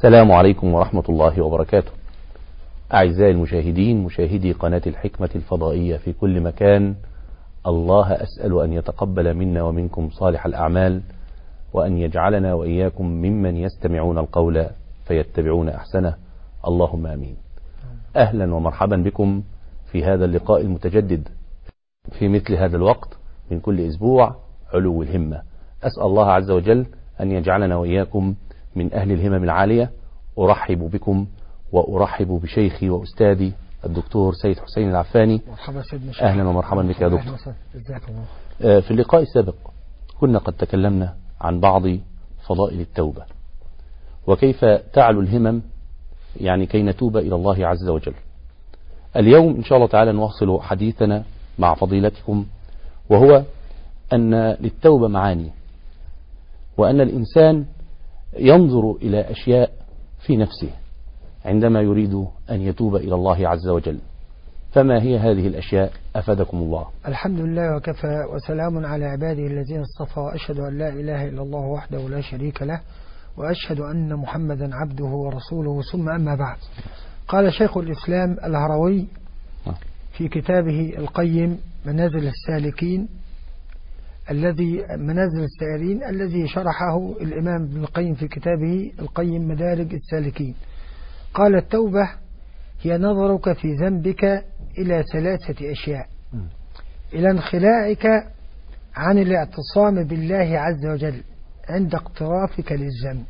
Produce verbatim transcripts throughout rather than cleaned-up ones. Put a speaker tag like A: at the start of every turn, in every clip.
A: السلام عليكم ورحمة الله وبركاته. أعزائي المشاهدين، مشاهدي قناة الحكمة الفضائية في كل مكان، الله أسأل أن يتقبل منا ومنكم صالح الأعمال، وأن يجعلنا وإياكم ممن يستمعون القول فيتبعون أحسنه، اللهم آمين. أهلا ومرحبا بكم في هذا اللقاء المتجدد في مثل هذا الوقت من كل أسبوع، علو الهمة. أسأل الله عز وجل أن يجعلنا وإياكم من أهل الهمم العالية. أرحب بكم وأرحب بشيخي وأستاذي الدكتور سيد حسين العفاني.
B: مرحبا سيدنا شيخ.
A: أهلا ومرحبا بك يا دكتور.
B: جزاك الله.
A: في اللقاء السابق كنا قد تكلمنا عن بعض فضائل التوبة وكيف تعلو الهمم، يعني كي نتوب إلى الله عز وجل. اليوم إن شاء الله تعالى نواصل حديثنا مع فضيلتكم، وهو أن للتوبة معاني، وأن الإنسان ينظر إلى أشياء في نفسه عندما يريد أن يتوب إلى الله عز وجل. فما هي هذه الأشياء أفادكم الله؟
B: الحمد لله وكفى، وسلام على عباده الذين اصطفى، وأشهد أن لا إله إلا الله وحده لا شريك له، وأشهد أن محمدا عبده ورسوله، ثم أما بعد. قال شيخ الإسلام الهروي في كتابه القيم منازل السالكين الذي منازل السائرين الذي شرحه الإمام ابن القيم في كتابه القيم مدارج السالكين، قال: التوبة هي نظرك في ذنبك إلى ثلاثة أشياء: إلى انخلاعك عن الاعتصام بالله عز وجل عند اقترافك للذنب،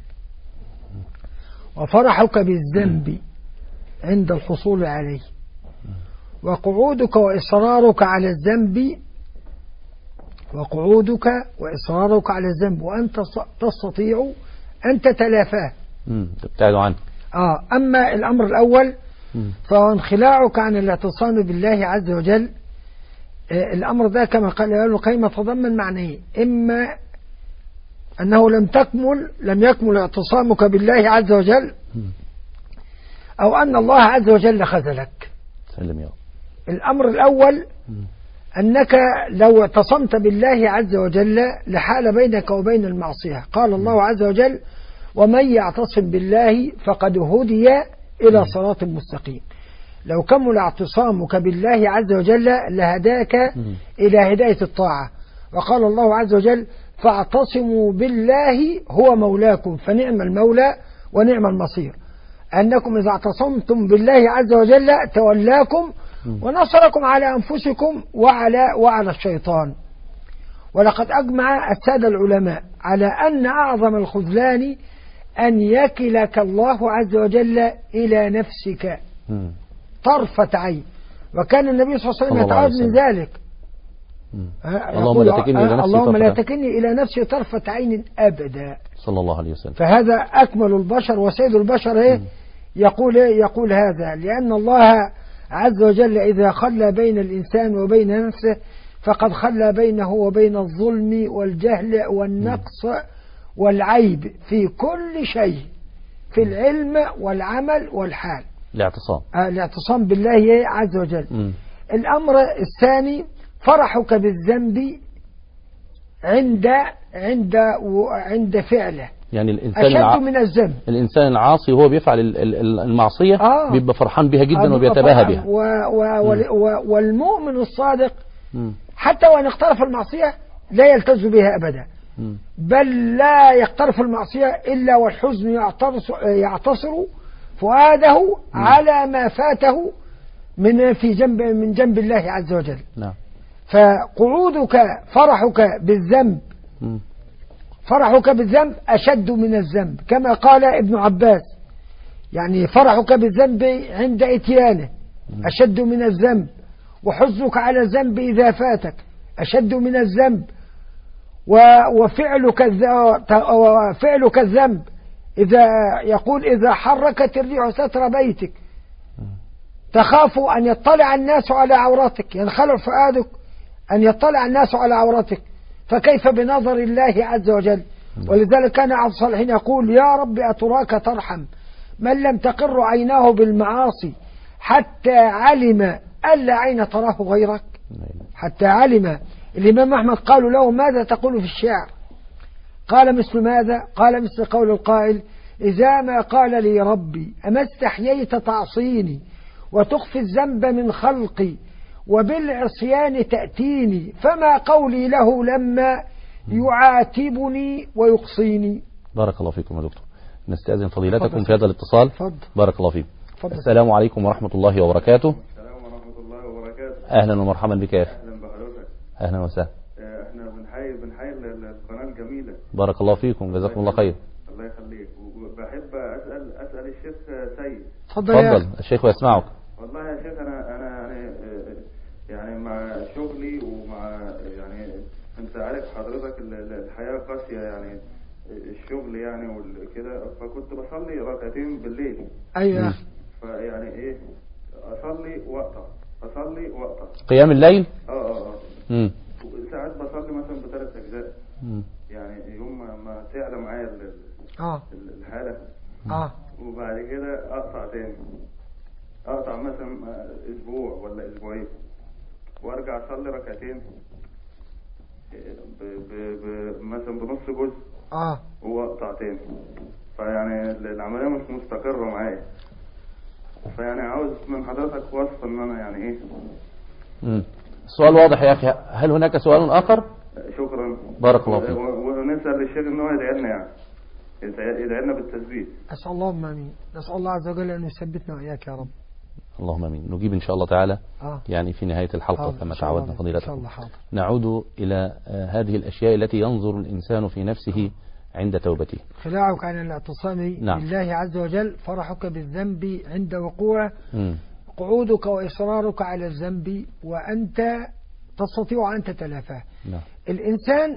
B: وفرحك بالذنب عند الحصول عليه، وقعودك وإصرارك على الذنب وقعودك وإصرارك على الذنب وأنت تستطيع أن تتلافاه،
A: تبتعد عنه.
B: آه أما الأمر الأول فهو انخلاعك عن الاعتصام بالله عز وجل. آه الأمر ده كما قال ابن القيم تضمن معنيه: إما أنه لم تكمل لم يكمل اعتصامك بالله عز وجل، أو أن الله عز وجل خذلك.
A: سلم يا رب.
B: الأمر الأول أنك لو اعتصمت بالله عز وجل لحال بينك وبين المعصية. قال الله عز وجل: ومن يعتصم بالله فقد هدي إلى صراط مستقيم. لو كمل اعتصامك بالله عز وجل لهداك إلى هداية الطاعة. وقال الله عز وجل: فاعتصموا بالله هو مولاكم فنعم المولى ونعم المصير. أنكم إذا اعتصمتم بالله عز وجل تولاكم ونصركم على أنفسكم وعلى وعلى الشيطان. ولقد أجمع السادة العلماء على أن أعظم الخذلان أن يكلك الله عز وجل إلى نفسك طرفة عين. وكان النبي صلى الله عليه وسلم يتعوذ من ذلك:
A: اللهم لا تكلني إلى نفسي
B: اللهم لا تكلني إلى نفسي طرفة عين أبدا،
A: صلى الله عليه وسلم.
B: فهذا أكمل البشر وسيد البشر إيه يقول يقول هذا، لأن الله عز وجل إذا خلى بين الإنسان وبين نفسه فقد خلى بينه وبين الظلم والجهل والنقص والعيب في كل شيء، في العلم والعمل والحال.
A: الاعتصام
B: آه الاعتصام بالله عز وجل. م. الأمر الثاني فرحك بالذنب عند عند عند فعله،
A: يعني الإنسان
B: أشد
A: الع...
B: من الذنب.
A: الإنسان العاصي وهو بيفعل المعصية آه. بيبقى فرحان بها جدا آه وبيتباهى بها.
B: و... و... و... والمؤمن الصادق م. حتى وإن اقترف المعصية لا يلتز بها أبدا، م. بل لا يقترف المعصية إلا والحزن يعتصر, يعتصر فؤاده م. على ما فاته من في جنب من جنب الله عز وجل.
A: نعم.
B: فقعودك فرحك بالذنب م. فرحك بالذنب أشد من الذنب، كما قال ابن عباس، يعني فرحك بالذنب عند إتيانه أشد من الذنب، وحزنك على الذنب إذا فاتك أشد من الذنب، وفعلك وفعلك الذنب إذا يقول إذا حركت الريح ستر بيتك تخاف أن يطلع الناس على عوراتك، ينخلع فؤادك أن يطلع الناس على عوراتك، فكيف بنظر الله عز وجل؟ ولذلك كان عبد الصالحين يقول: يا رب أتراك ترحم من لم تقر عيناه بالمعاصي حتى علم ألا عين تراه غيرك. حتى علم. الإمام أحمد قالوا له: ماذا تقول في الشعر؟ قال: مثل ماذا؟ قال: مثل قول القائل: إذا ما قال لي ربي أما استحييت تعصيني وتخفي الذنب من خلقي وبالعصيان تأتيني فما قولي له لما يعاتبني ويقصيني.
A: بارك الله فيكم يا دكتور. نستأذن فضيلتكم
B: فضل.
A: في هذا الاتصال.
B: فضل.
A: بارك الله فيكم.
B: فضل.
A: السلام عليكم ورحمة الله وبركاته.
C: السلام ورحمة الله وبركاته.
A: أهلا ومرحبا بك يا أخي.
C: أهلا بحضرتك.
A: أهلا وسهلا.
C: احنا بنحيي بنحيي القناة الجميلة.
A: بارك الله فيكم، جزاكم الله خير.
C: الله يخليك. وبحب أسأل أسأل الشيخ سيد.
B: تفضل يا
A: تفضل الشيخ يسمعك.
C: والله يا شيخ أنا أنا يعني يعني مع شغلي ومع يعني أنت عارف حضرتك الحياة قاسية يعني الشغل يعني وكده، فكنت بصلي ركعتين بالليل.
B: أيوة.
C: فيعني إيه أصلي وأقطع أصلي وأقطع.
A: قيام الليل؟
C: اه اه اه.
A: امم.
C: ساعات بصلي مثلا بثلاث أجزاء.
A: امم.
C: يعني يوم ما, ما تعلى معايا ال-
B: اه
C: الحالة.
B: اه
C: وبعد كده أقطع تاني، أقطع مثلا أسبوع ولا أسبوعين وأرجع أصلي ركعتين ب... ب... ب... مثلا بنص جزء
B: اه
C: وأقطع تاني. فيعني العملية مش مستقرة معايا، فيعني عاوز من حضرتك وصف إن أنا يعني إيه.
A: امم. السؤال واضح يا أخي، هل هناك سؤال آخر؟
C: شكرا.
A: بارك الله فيك.
C: ونسأل الشيخ إن هو يدعي لنا يعني يدعي لنا بالتثبيت.
B: أسأل اللهم آمين. نسأل الله عز وجل أن يثبتنا وإياك يا رب.
A: اللهم امين. نجيب ان شاء الله تعالى
B: آه.
A: يعني في نهاية الحلقة
B: حاضر.
A: كما
B: إن شاء الله.
A: تعودنا
B: إن شاء
A: فضيلتكم.
B: الله. حاضر.
A: نعود إلى آه، هذه الأشياء التي ينظر الإنسان في نفسه عند توبته.
B: خلاعك عن الاعتصام
A: نعم.
B: بالله عز وجل، فرحك بالذنب عند وقوعه،
A: مم.
B: قعودك وإصرارك على الذنب وأنت تستطيع أن تتلافاه.
A: نعم.
B: الإنسان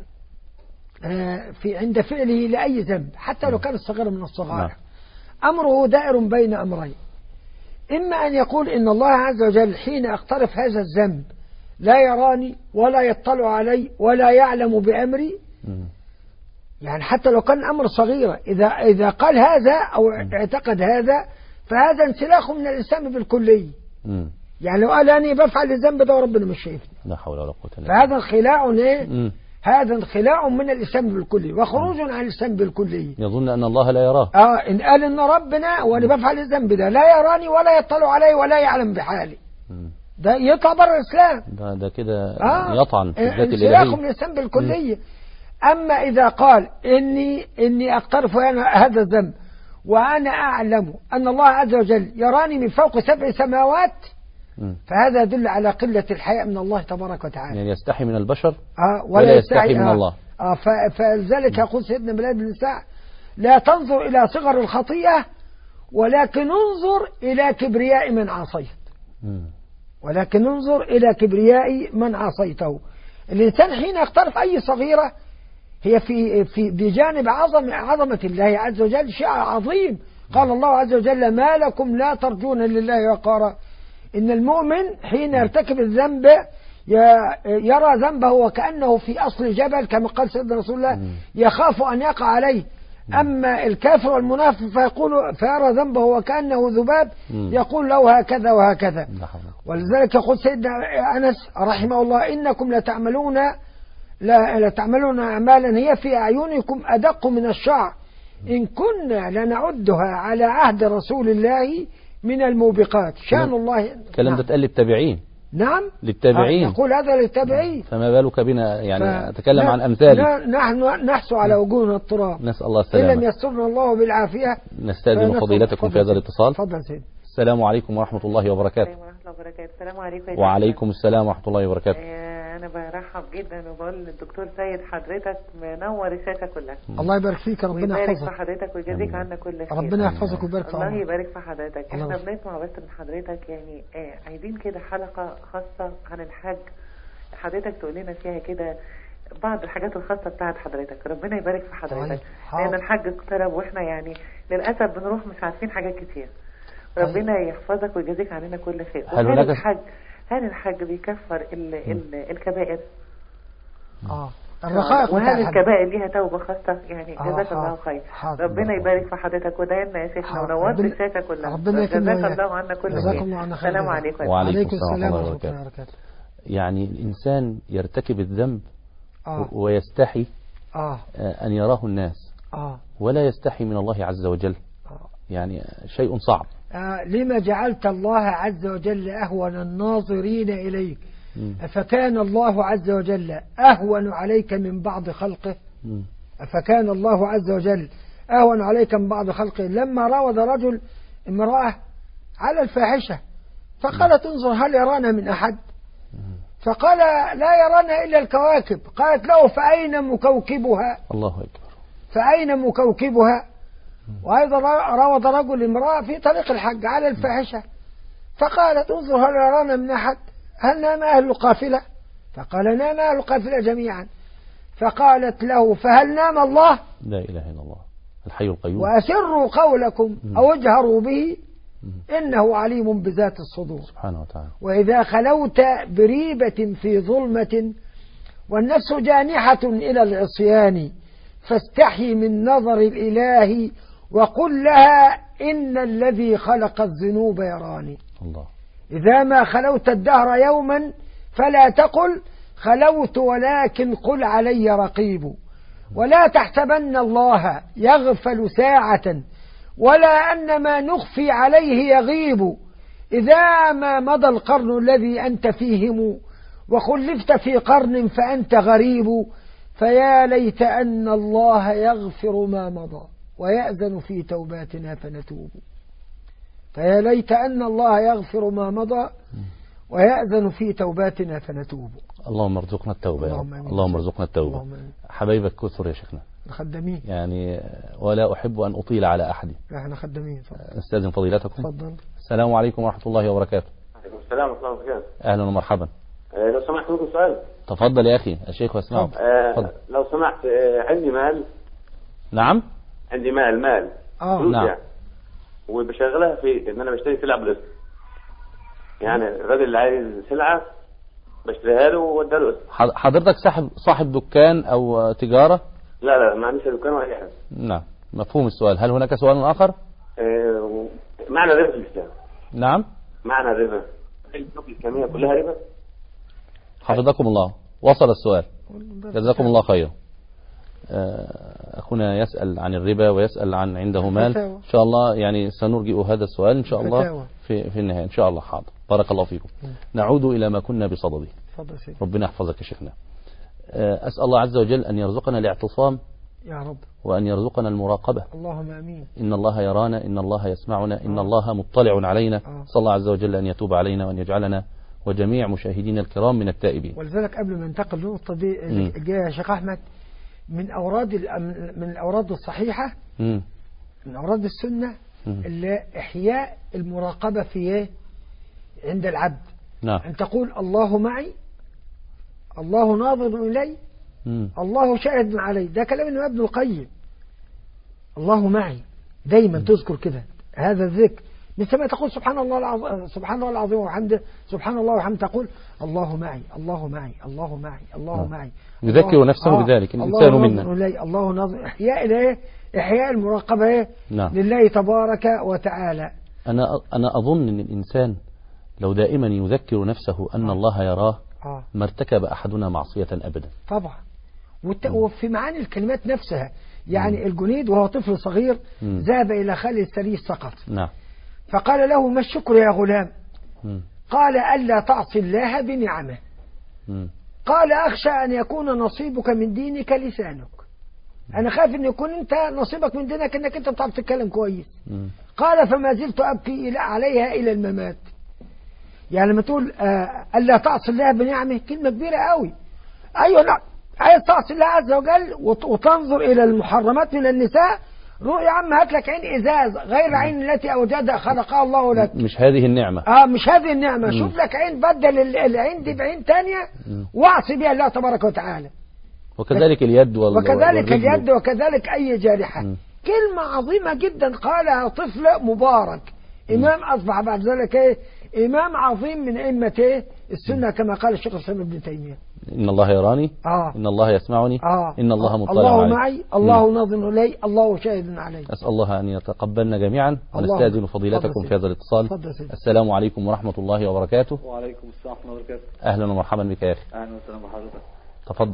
B: آه، في عند فعله لأي ذنب حتى لو كان الصغير من الصغائر أمره دائر بين أمرين، إما أن يقول إن الله عز وجل حين أقترف هذا الذنب لا يراني ولا يطلع علي ولا يعلم بأمري.
A: مم.
B: يعني حتى لو كان أمر صغيرة، إذا إذا قال هذا أو اعتقد هذا فهذا انسلاخ من الإنسان بالكلية.
A: مم.
B: يعني لو قال أنا بفعل الذنب ده وربنا مش شايفني،
A: لا حول ولا قوة إلا
B: فهذا انخلاع إيه؟
A: بالله.
B: هذا انخلاع من الإسلام بالكلية وخروج عن الإسلام بالكلية.
A: يظن أن الله لا يراه.
B: آه إن قال إن ربنا وأنا بفعل الذنب ده لا يراني ولا يطلع علي ولا يعلم بحالي،
A: مم.
B: ده يطلع بره الإسلام.
A: ده, ده كده
B: آه
A: يطعن في الذات
B: انسلاخ من
A: الإلهية.
B: الإسلام بالكلية. أما إذا قال إني إني أقترف أنا هذا الذنب وأنا أعلم أن الله عز وجل يراني من فوق سبع سماوات،
A: مم.
B: فهذا يدل على قلة الحياء من الله تبارك وتعالى.
A: يعني يستحي من البشر
B: آه
A: ولا يستحي من
B: آه
A: الله.
B: آه ف- فلذلك يقول سيدنا بلال بن سعد لا تنظر إلى صغر الخطيئة ولكن انظر إلى كبرياء من عصيت،
A: مم.
B: ولكن انظر إلى كبرياء من عصيته. الإنسان حين يقترف أي صغيرة هي في في بجانب عظم عظمة الله عز وجل شيء عظيم. قال الله عز وجل ما لكم لا ترجون لله وقارا. إن المؤمن حين يرتكب الذنب يرى ذنبه وكأنه في أصل جبل كما قال سيدنا رسول الله يخاف أن يقع عليه. أما الكافر والمنافق فيقول فيرى ذنبه وكأنه ذباب يقول له هكذا وهكذا. ولذلك يقول سيدنا أنس رحمه الله إنكم لتعملون لا لتعملون أعمالا هي في أعينكم أدق من الشعر إن كنا لنعدها على عهد رسول الله من الموبقات. شان الله.
A: الكلام ده اتقال للتابعين.
B: نعم
A: للتابعين.
B: يقول هذا للتابعين،
A: فما بالك بنا يعني
B: ف...
A: أتكلم عن أمثالي.
B: نحن نحسو على وجوهنا التراب
A: نسأل الله
B: إن
A: السلامة.
B: لم يسترنا الله بالعافية.
A: نستأذن فضيلتكم في هذا الاتصال.
B: تفضل سيدي.
A: السلام عليكم ورحمة الله وبركاته.
D: ورحمة الله وبركاته. السلام عليكم.
A: وعليكم السلام ورحمة الله وبركاته.
D: آه، أنا برحب جدا وبقول للدكتور سيد حضرتك منور الشاشة كلها.
B: الله يبارك فيك، ربنا
D: ويبارك
B: يحفظك.
D: في حضرتك ويجازيك عنا كل خير.
B: ربنا يحفظك ويبارك في
D: الله
B: عمرك.
D: يبارك في حضرتك. احنا
B: الله.
D: بنسمع بس من حضرتك يعني آه عايزين كده حلقة خاصة عن الحج، حضرتك تقول لنا فيها كده بعض الحاجات الخاصة بتاعت حضرتك. ربنا يبارك في حضرتك.
B: طيب.
D: لأن الحج اقترب واحنا يعني للأسف بنروح مش عارفين حاجات كتير. ربنا يحفظك ويجازيك عننا كل خير.
A: هل
D: وهل
A: هناك
D: الحج هل الحج بيكفر ال ال الكبائر؟
B: اه الرقائق
D: وهل
B: بتاع الحج.
D: الكبائر ليها توبة خاصة؟ يعني
B: آه،
D: جزاك الله
B: حاضر.
D: خير.
B: حاضر.
D: ربنا يبارك في حضرتك ودايما يا شيخنا
B: حاضر.
D: ونورت
B: ربنا-
D: الشاشة كلها.
B: ربنا يكرمنا
D: جزاك
B: وإياك.
D: الله عنا كل
B: جزاك
D: خير.
B: الله عنا خير.
D: السلام عليكم.
A: وعليكم السلام
B: السلام
A: ورحمة الله
B: ورحمة الله
A: وبركاته.
B: وبركاته.
A: يعني الإنسان يرتكب الذنب
B: آه.
A: ويستحي
B: آه
A: آه، أن يراه الناس.
B: آه.
A: ولا يستحي من الله عز وجل.
B: آه.
A: يعني شيء صعب.
B: آه لما جعلت الله عز وجل أهون الناظرين إليك،
A: مم.
B: أفكان الله عز وجل أهون عليك من بعض خلقه؟
A: مم.
B: أفكان الله عز وجل أهون عليك من بعض خلقه؟ لما راود رجل امرأة على الفاحشة فقالت انظر هل يرانا من أحد؟ فقال لا يرانا إلا الكواكب. قالت له فأين مكوكبها؟
A: الله أكبر.
B: فأين مكوكبها؟ وأيضا راود رجل امرأة في طريق الحج على الفاحشة فقالت انظر هل يرانا من أحد؟ هل نام أهل القافلة؟ فقال نام أهل القافلة جميعا. فقالت له فهل نام الله؟
A: لا إله إلا الله الحي القيوم.
B: وأسروا قولكم أو اجهروا به إنه عليم بذات الصدور.
A: سبحانه وتعالى.
B: وإذا خلوت بريبة في ظلمة والنفس جانحة إلى العصيان فاستحي من نظر الإله وقل لها إن الذي خلق الذنوب يراني.
A: الله.
B: إذا ما خلوت الدهر يوما فلا تقل خلوت ولكن قل علي رقيب. ولا تحسبن الله يغفل ساعة ولا أن ما نخفي عليه يغيب. إذا ما مضى القرن الذي أنت فيهم وخلفت في قرن فأنت غريب فيا ليت أن الله يغفر ما مضى ويأذن في توباتنا فنتوب. فيا ليت أن الله يغفر ما مضى ويأذن في توباتنا فنتوب.
A: اللهم ارزقنا التوبة يا رب. اللهم ارزقنا التوبة. حبايبك كثر يا شيخنا.
B: خدامين
A: يعني ولا أحب أن أطيل على أحد.
B: احنا خدامين.
A: استاذن فضيلتكم.
B: تفضل.
A: السلام عليكم ورحمة الله وبركاته.
E: عليكم السلام ورحمة الله وبركاته.
A: أهلا ومرحبا.
E: أه لو سمحت ممكن سؤال؟
A: تفضل يا أخي الشيخ واسمعك.
E: أه لو سمحت أه عندي مال.
A: نعم.
E: عندي مال مال.
B: اه
E: فلوس
A: نعم.
E: يعني. وبشغلها في إن أنا بشتري سلعة بالقسط. يعني الراجل اللي عايز سلعة بشتريها له واديها له قسط.
A: حضرتك صاحب صاحب دكان أو تجارة؟
E: لا لا ما عنديش دكان ولا أي حاجة.
A: نعم مفهوم السؤال. هل هناك سؤال آخر؟
E: أه معنى الربا في الإسلام.
A: نعم.
E: معنى الربا الحقوق الإسلامية كلها ربا.
A: حفظكم الله. وصل السؤال. جزاكم الله خيرا. أخونا يسأل عن الربا ويسأل عن عنده مال. إن شاء الله يعني سنرجئ هذا السؤال إن شاء الله في في النهاية إن شاء الله. حاضر. بارك الله فيكم. نعود إلى ما كنا بصدده. ربنا يحفظك يا شيخنا. أسأل الله عز وجل أن يرزقنا الاعتصام
B: يا رب
A: وأن يرزقنا المراقبة.
B: اللهم آمين.
A: إن الله يرانا إن الله يسمعنا إن الله مطلع علينا. صلى الله عز وجل أن يتوب علينا وأن يجعلنا وجميع مشاهدينا الكرام من التائبين.
B: ولذلك قبل ما ننتقل للنقطة دي جاء يا شيخ أحمد من أوراد من الأوراد الصحيحة
A: مم.
B: من أوراد السنة اللي إحياء المراقبة في عند العبد.
A: نعم.
B: أن تقول الله معي الله ناظر إلي
A: مم.
B: الله شاهد علي. ده كلام الإمام ابن القيم. الله معي دايما تذكر كده هذا الذكر مثل ما تقول سبحان الله العظيم سبحان الله العظيم وحمده سبحان الله وحمده تقول الله معي الله معي الله معي الله
A: نعم.
B: معي.
A: يذكر نفسه
B: آه
A: بذلك الإنسان منا.
B: الله, الله ناظر إحياء إليه إحياء المراقبة إيه؟
A: نعم.
B: لله تبارك وتعالى.
A: أنا أنا أظن أن الإنسان لو دائما يذكر نفسه أن
B: آه.
A: الله يراه
B: آه.
A: ما ارتكب أحدنا معصية أبدا.
B: طبعا. والت... وفي معاني الكلمات نفسها يعني الجنيد وهو طفل صغير
A: مم.
B: ذهب إلى خال السريس سقط.
A: نعم.
B: فقال له ما الشكر يا غلام؟
A: مم.
B: قال ألا تعصي الله بنعمه.
A: مم.
B: قال أخشى أن يكون نصيبك من دينك لسانك. أنا خايف أن يكون أنت نصيبك من دينك أنك أنت بتعرف تتكلم كويس.
A: مم.
B: قال فما زلت أبكي إلى عليها إلى الممات. يعني لما تقول آه ألا تعصي الله بنعمه كلمة كبيرة قوي. أيوة نعم عايز تعصي الله عز وجل وتنظر إلى المحرمات من النساء. روح يا عم هات لك عين إزاز غير عين التي أوجدها خلقها الله لك.
A: مش هذه النعمة.
B: آه مش هذه النعمة.
A: مم.
B: شوف لك عين بدل العين دي بعين تانية واعصي بها الله تبارك وتعالى.
A: وكذلك اليد وال...
B: وكذلك
A: والرجل.
B: اليد وكذلك أي جارحة.
A: مم.
B: كلمة عظيمة جدا قالها طفل مبارك إمام أصبح بعد ذلك إيه؟ إمام عظيم من أئمة إيه؟ السنة كما قال الشيخ الإسلام ابن تيمية.
A: إن الله يراني.
B: آه.
A: إن الله يسمعني.
B: آه.
A: إن الله مطلع
B: الله
A: علي.
B: معي الله ناظر إلي الله شاهد علي.
A: أسأل الله أن يتقبلنا جميعا ونستأذن فضيلتكم في هذا الاتصال. السلام عليكم ورحمة الله وبركاته.
F: وعليكم السلام ورحمة الله وبركاته.
A: أهلا ومرحبا بك يا أخي.
F: أهلا وسهلا بحضرتك.
A: تفضل.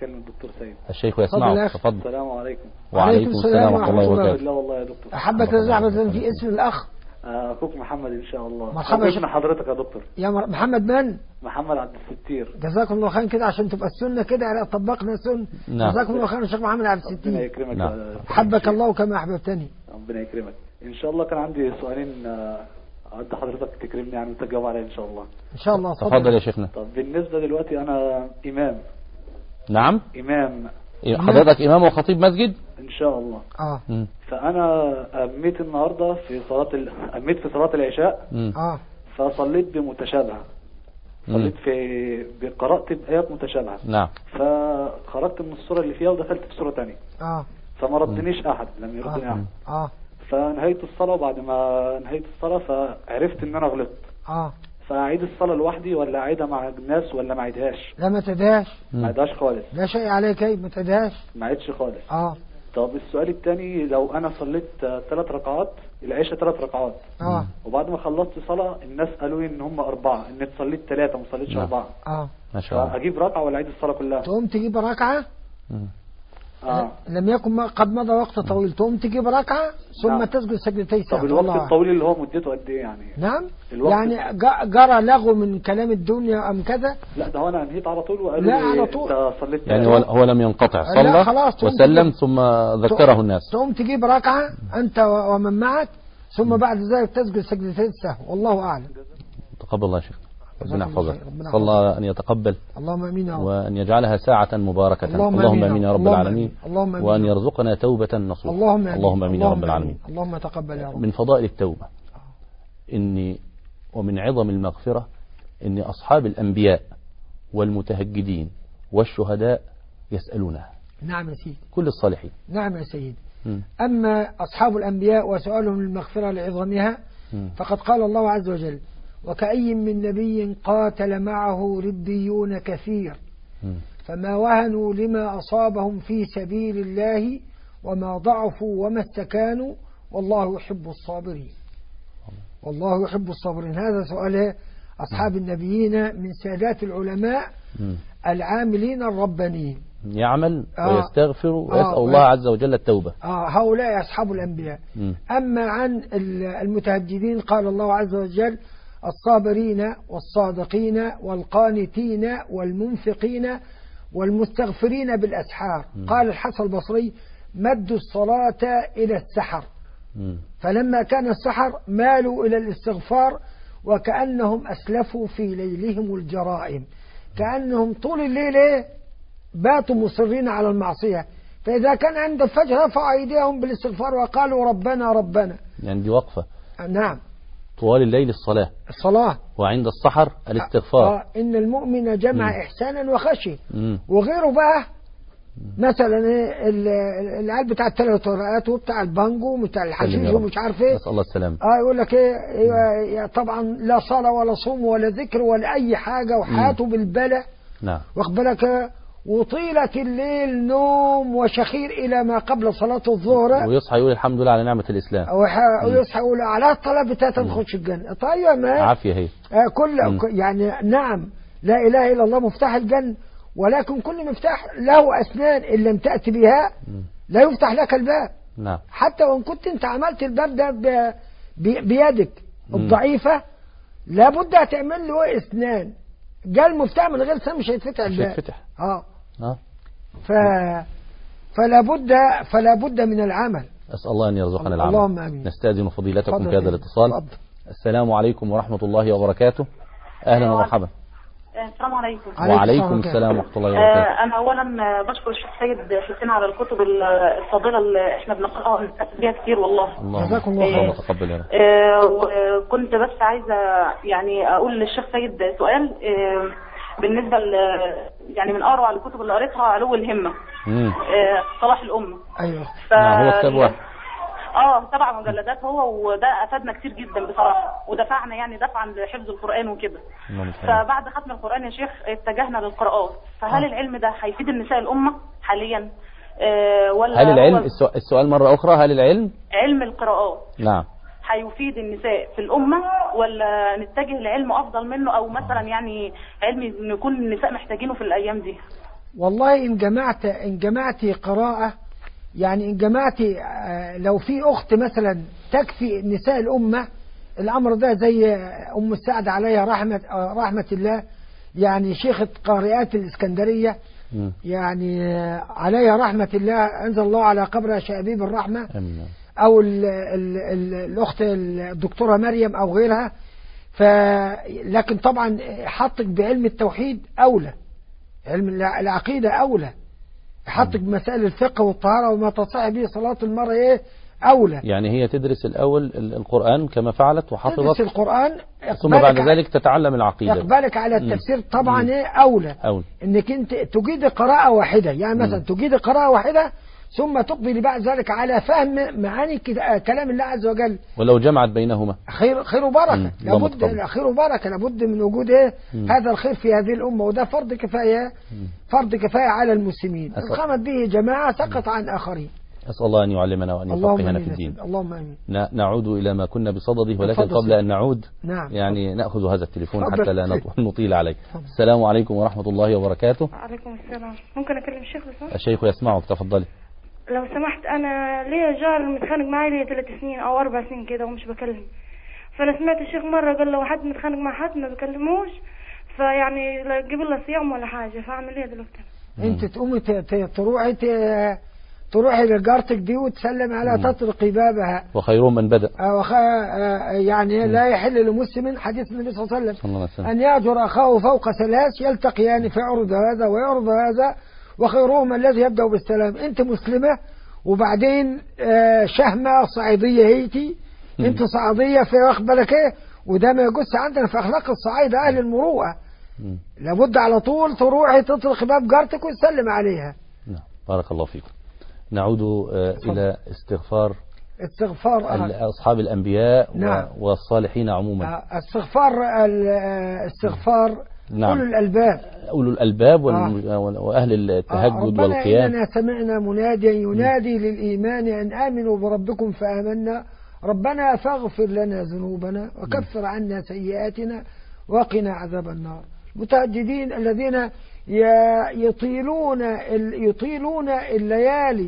F: اكلم الدكتور سيد.
A: الشيخ يسمعك، تفضل.
F: السلام عليكم.
A: وعليكم السلام ورحمة الله وبركاته.
F: لا والله يا دكتور.
B: أحبك تزعل في اسم الأخ
F: اخوك محمد ان شاء الله.
B: مرحبا
F: ابن حضرتك يا دكتور.
B: يا مر... محمد من؟
F: محمد عبد الستير.
B: جزاكم الله خير كده عشان تبقى السنة كده طبقنا سنة.
A: نعم.
B: جزاكم الله خير الشيخ محمد عبد الستير.
F: ربنا يكرمك.
A: نعم.
B: حبك الله كما أحببتني.
F: ربنا يكرمك. ان شاء الله كان عندي سؤالين عند حضرتك تكرمني يعني وتجاوب عليها ان شاء الله.
B: ان شاء الله.
A: تفضل يا شيخنا.
F: طب بالنسبة دلوقتي انا امام.
A: نعم.
F: امام.
A: حضرتك امام وخطيب مسجد
F: ان شاء الله.
B: اه
A: م.
F: فانا اميت النهارده في صلاه ال... اميت في صلاه العشاء.
A: م.
B: اه
F: فصليت بمتشابهه. صليت في قرات بايات متشابهه.
A: نعم.
F: فخرجت من السوره اللي فيها ودخلت في سوره ثانيه.
B: اه
F: فما ردنيش احد، لم يردني
B: اه
F: احد.
B: اه
F: فنهيت الصلاه، وبعد ما نهيت الصلاه فعرفت ان انا غلطت.
B: اه
F: فاعيد الصلاه لوحدي ولا اعيدها مع الناس ولا ما اعيدهاش؟
B: لا ما تدهاش.
F: ما اعيدهاش خالص.
B: لا شيء عليك، ايه ما تدهاش.
F: ما عيدش خالص.
B: اه
F: طب السؤال الثاني، لو انا صليت ثلاث ركعات العشاء ثلاث ركعات
B: اه
F: وبعد ما خلصت صلاة الناس قالوا لي ان هم اربعة، ان صليت ثلاثة وما صليتش اربعة،
B: اه
A: ما شاء الله.
F: اجيب ركعة ولا اعيد الصلاة كلها؟
B: تقوم تجيب ركعة.
A: م.
F: اه
B: لم يكن ما قد مضى وقت طويل، تقوم تجيب ركعة ثم
F: نعم.
B: تسجد سجدتي سهو.
F: طب الوقت الطويل اللي هو مدته قد ايه يعني؟
B: نعم
F: الوقت
B: يعني ج- جرى لغو من كلام الدنيا ام كذا؟
F: لا ده هو انا انهيت على طول وقالوا
B: لا،
F: لي
B: على طول.
F: انت صليت
A: يعني
F: ثلاثة.
A: هو هو لم ينقطع،
B: لا،
A: صلى
B: خلاص، تقوم
A: وسلم
B: تجيب-
A: ثم ذكره الناس.
B: تقوم تجيب ركعة انت و- ومن معك ثم بعد ذلك تسجد سجدتين سهو، والله اعلم.
A: تقبل الله يا شيخ، ربنا
B: جزاكم الله
A: يحفظك.
B: خير، ربنا
A: صلى الله أن يتقبل
B: اللهم امين يا رب.
A: وأن يجعلها ساعة مباركة.
B: اللهم
A: اللهم
B: آمين.
A: آمين يا رب
B: اللهم
A: العالمين.
B: آمين. اللهم آمين.
A: وأن يرزقنا توبة نصوح.
B: اللهم امين.
A: اللهم آمين يا رب العالمين.
B: اللهم تقبل يا رب.
A: من فضائل التوبة إني ومن عظم المغفرة إن أصحاب الأنبياء والمتهجدين والشهداء يسألونها،
B: نعم يا سيدي.
A: كل الصالحين.
B: نعم يا سيدي.
A: م.
B: أما أصحاب الأنبياء وسؤالهم المغفرة لعظمها
A: م.
B: فقد قال الله عز وجل: وكأي من نبي قاتل معه ربيون كثير
A: م.
B: فما وهنوا لما أصابهم في سبيل الله وما ضعفوا وما استكانوا والله يحب الصابرين. والله يحب الصابرين. هذا سؤال أصحاب النبيين من سادات العلماء
A: م.
B: العاملين الربانيين.
A: يعمل
B: آه.
A: ويستغفر ويسأل
B: آه.
A: الله عز وجل التوبة.
B: آه هؤلاء أصحاب الأنبياء.
A: م.
B: أما عن المتهجدين قال الله عز وجل: الصابرين والصادقين والقانتين والمنفقين والمستغفرين بالأسحار.
A: م.
B: قال الحسن البصري: مدوا الصلاة إلى السحر،
A: م.
B: فلما كان السحر مالوا إلى الاستغفار وكأنهم أسلفوا في ليلهم الجرائم، كأنهم طول الليل باتوا مصرين على المعصية، فإذا كان عند الفجر رفعوا أيديهم بالاستغفار وقالوا ربنا ربنا.
A: يعني دي وقفة.
B: نعم.
A: طوال الليل الصلاة،
B: الصلاة،
A: وعند السحر الاستغفار.
B: آه إن المؤمن جمع
A: م.
B: إحسانا وخشية.
A: م.
B: وغيره بقى مثلا العيال بتاع الثلاث ورقات وبتاع البانجو وبتاع الحشيش ومش عارف ايه،
A: نسأل الله السلامة.
B: اه يقول لك ايه, إيه طبعا لا صلاة ولا صوم ولا ذكر ولا أي حاجة وحياته بالبلة.
A: نعم.
B: واخد بالك، وطيلة الليل نوم وشخير إلى ما قبل صلاة الظهر،
A: ويصحى يقول الحمد لله على نعمة الإسلام،
B: ويصحى يقول على الطلب بتاتا نخش الجنة. طيب ما
A: عافية هي.
B: آه كل م. يعني نعم لا إله إلا الله مفتاح الجنة، ولكن كل مفتاح له أسنان إن لم تأتي بها لا يفتح لك الباب.
A: نعم.
B: حتى وإن كنت أنت عملت الباب ده بيدك الضعيفة لابد هتعمل له أسنان. جاء المفتاح من غير سن مش هيتفتح الباب.
A: مش هيتفتح.
B: اه
A: اه
B: ف فلا بد فلا بد من العمل.
A: أسأل الله أن يرزقنا العمل.
B: اللهم آمين.
A: نستأذن فضيلتكم في هذا الاتصال.
B: فضل.
A: السلام عليكم ورحمة الله وبركاته. أهلا ومرحبا.
G: السلام عليكم.
A: وعليكم السلام ورحمة الله وبركاته.
G: أنا أولا بشكر الشيخ سيد حسين على الكتب الفاضلة اللي إحنا بنقرأها بيها كتير والله.
B: جزاكم الله خير.
A: اللهم تقبل يا رب.
G: وكنت بس عايزة يعني أقول للشيخ سيد سؤال بالنسبة يعني من أقرأ على الكتب اللي قريتها علو الهمة صلاح الأمة.
B: أيوه.
G: ف...
A: نعم هو كتاب واحد.
G: اه سبع مجلدات هو، وده افادنا كتير جدا بصراحه، ودفعنا يعني دفعا لحفظ القران وكده. فبعد ختم القران يا شيخ اتجهنا للقراءات. فهل العلم ده هيفيد النساء الامه حاليا آه ولا
A: هل العلم السؤال مره اخرى هل العلم
G: علم القراءات
A: نعم
G: هيفيد النساء في الامه ولا نتجه لعلم افضل منه، او مثلا يعني علم نكون النساء محتاجينه في الايام دي؟
B: والله إن جمعت إن جمعت قراءة، يعني إن جمعت لو في أخت مثلا تكفي نساء الأمة الأمر ده، زي أم السعد عليها رحمة رحمة الله، يعني شيخة قارئات الإسكندرية، يعني عليها رحمة الله، أنزل الله على قبرها شأبيب الرحمة، أو ال ال ال الأخت الدكتورة مريم أو غيرها. ف لكن طبعا حطك بعلم التوحيد أولى، علم العقيدة أولى، حطك بمسائل الفقه والطهارة وما تصح به صلاة المرأة إيه أولى.
A: يعني هي تدرس الأول القرآن كما فعلت وحفظت،
B: تدرس القرآن
A: ثم بعد ذلك تتعلم العقيدة.
B: إقبالك على التفسير طبعا إيه أولى.
A: أولى
B: إنك أنت تجيد قراءة واحدة، يعني مثلا مم. تجيد قراءة واحدة ثم تقبل بعد ذلك على فهم معاني كلام الله عز وجل،
A: ولو جمعت بينهما
B: خير خير وبركة. لابد خير وبركة، لابد من وجود إيه هذا الخير في هذه الأمة، وده فرض كفاية، فرض كفاية على المسلمين. إن قامت به جماعة سقط عن آخرين.
A: أسأل الله أن يعلمنا وأن يفقهنا في الدين.
B: اللهم آمين.
A: نعود إلى ما كنا بصدده، ولكن قبل أن نعود
B: نعم.
A: يعني نأخذ هذا التليفون حتى لا نطيل عليك. السلام عليكم ورحمة الله وبركاته.
H: وعليكم السلام. ممكن أكلم الشيخ بس؟
A: الشيخ يسمعك، تفضلي.
H: لو سمحت، أنا ليا جار متخانق معي ليا ثلاث سنين أو أربع سنين كده ومش بكلم، فأنا سمعت الشيخ مرة قال لو حد متخانق مع حد ما بكلموش، فيعني جيب له صيام ولا حاجة، فأعمل إيه دلوقتي؟
B: أنت تقومي تروحي تروحي لجارتك دي وتسلم عليها، تطرقي بابها،
A: وخيرهم من بدأ.
B: وخ... يعني لا يحل لمسلم، حديث النبي صلى الله عليه وسلم، أن يأجر أخاه فوق ثلاث يلتقيان فيعرض هذا ويعرض هذا وخيرهم الذي يبدأ بالسلام. أنت مسلمة وبعدين شهمة صعيدية هيتي، أنت صعيدية في واخد بالك إيه، وده ما يجوز عندنا في أخلاق الصعايدة أهل المروءة. لابد على طول تروحي تطرق باب جارتك وتسلم عليها.
A: نعم، بارك الله فيكم. نعود إلى استغفار
B: استغفار
A: أصحاب الأنبياء
B: نعم.
A: والصالحين عموما.
B: استغفار استغفار نعم. أولو الألباب،
A: أولو الألباب آه. وأهل التهجد
B: آه.
A: والقيام.
B: إننا سمعنا مناديا ينادي م. للإيمان أن آمنوا بربكم فآمنا ربنا فاغفر لنا ذنوبنا وكفر عنا سيئاتنا وقنا عذاب النار. المتهجدين الذين يطيلون يطيلون الليالي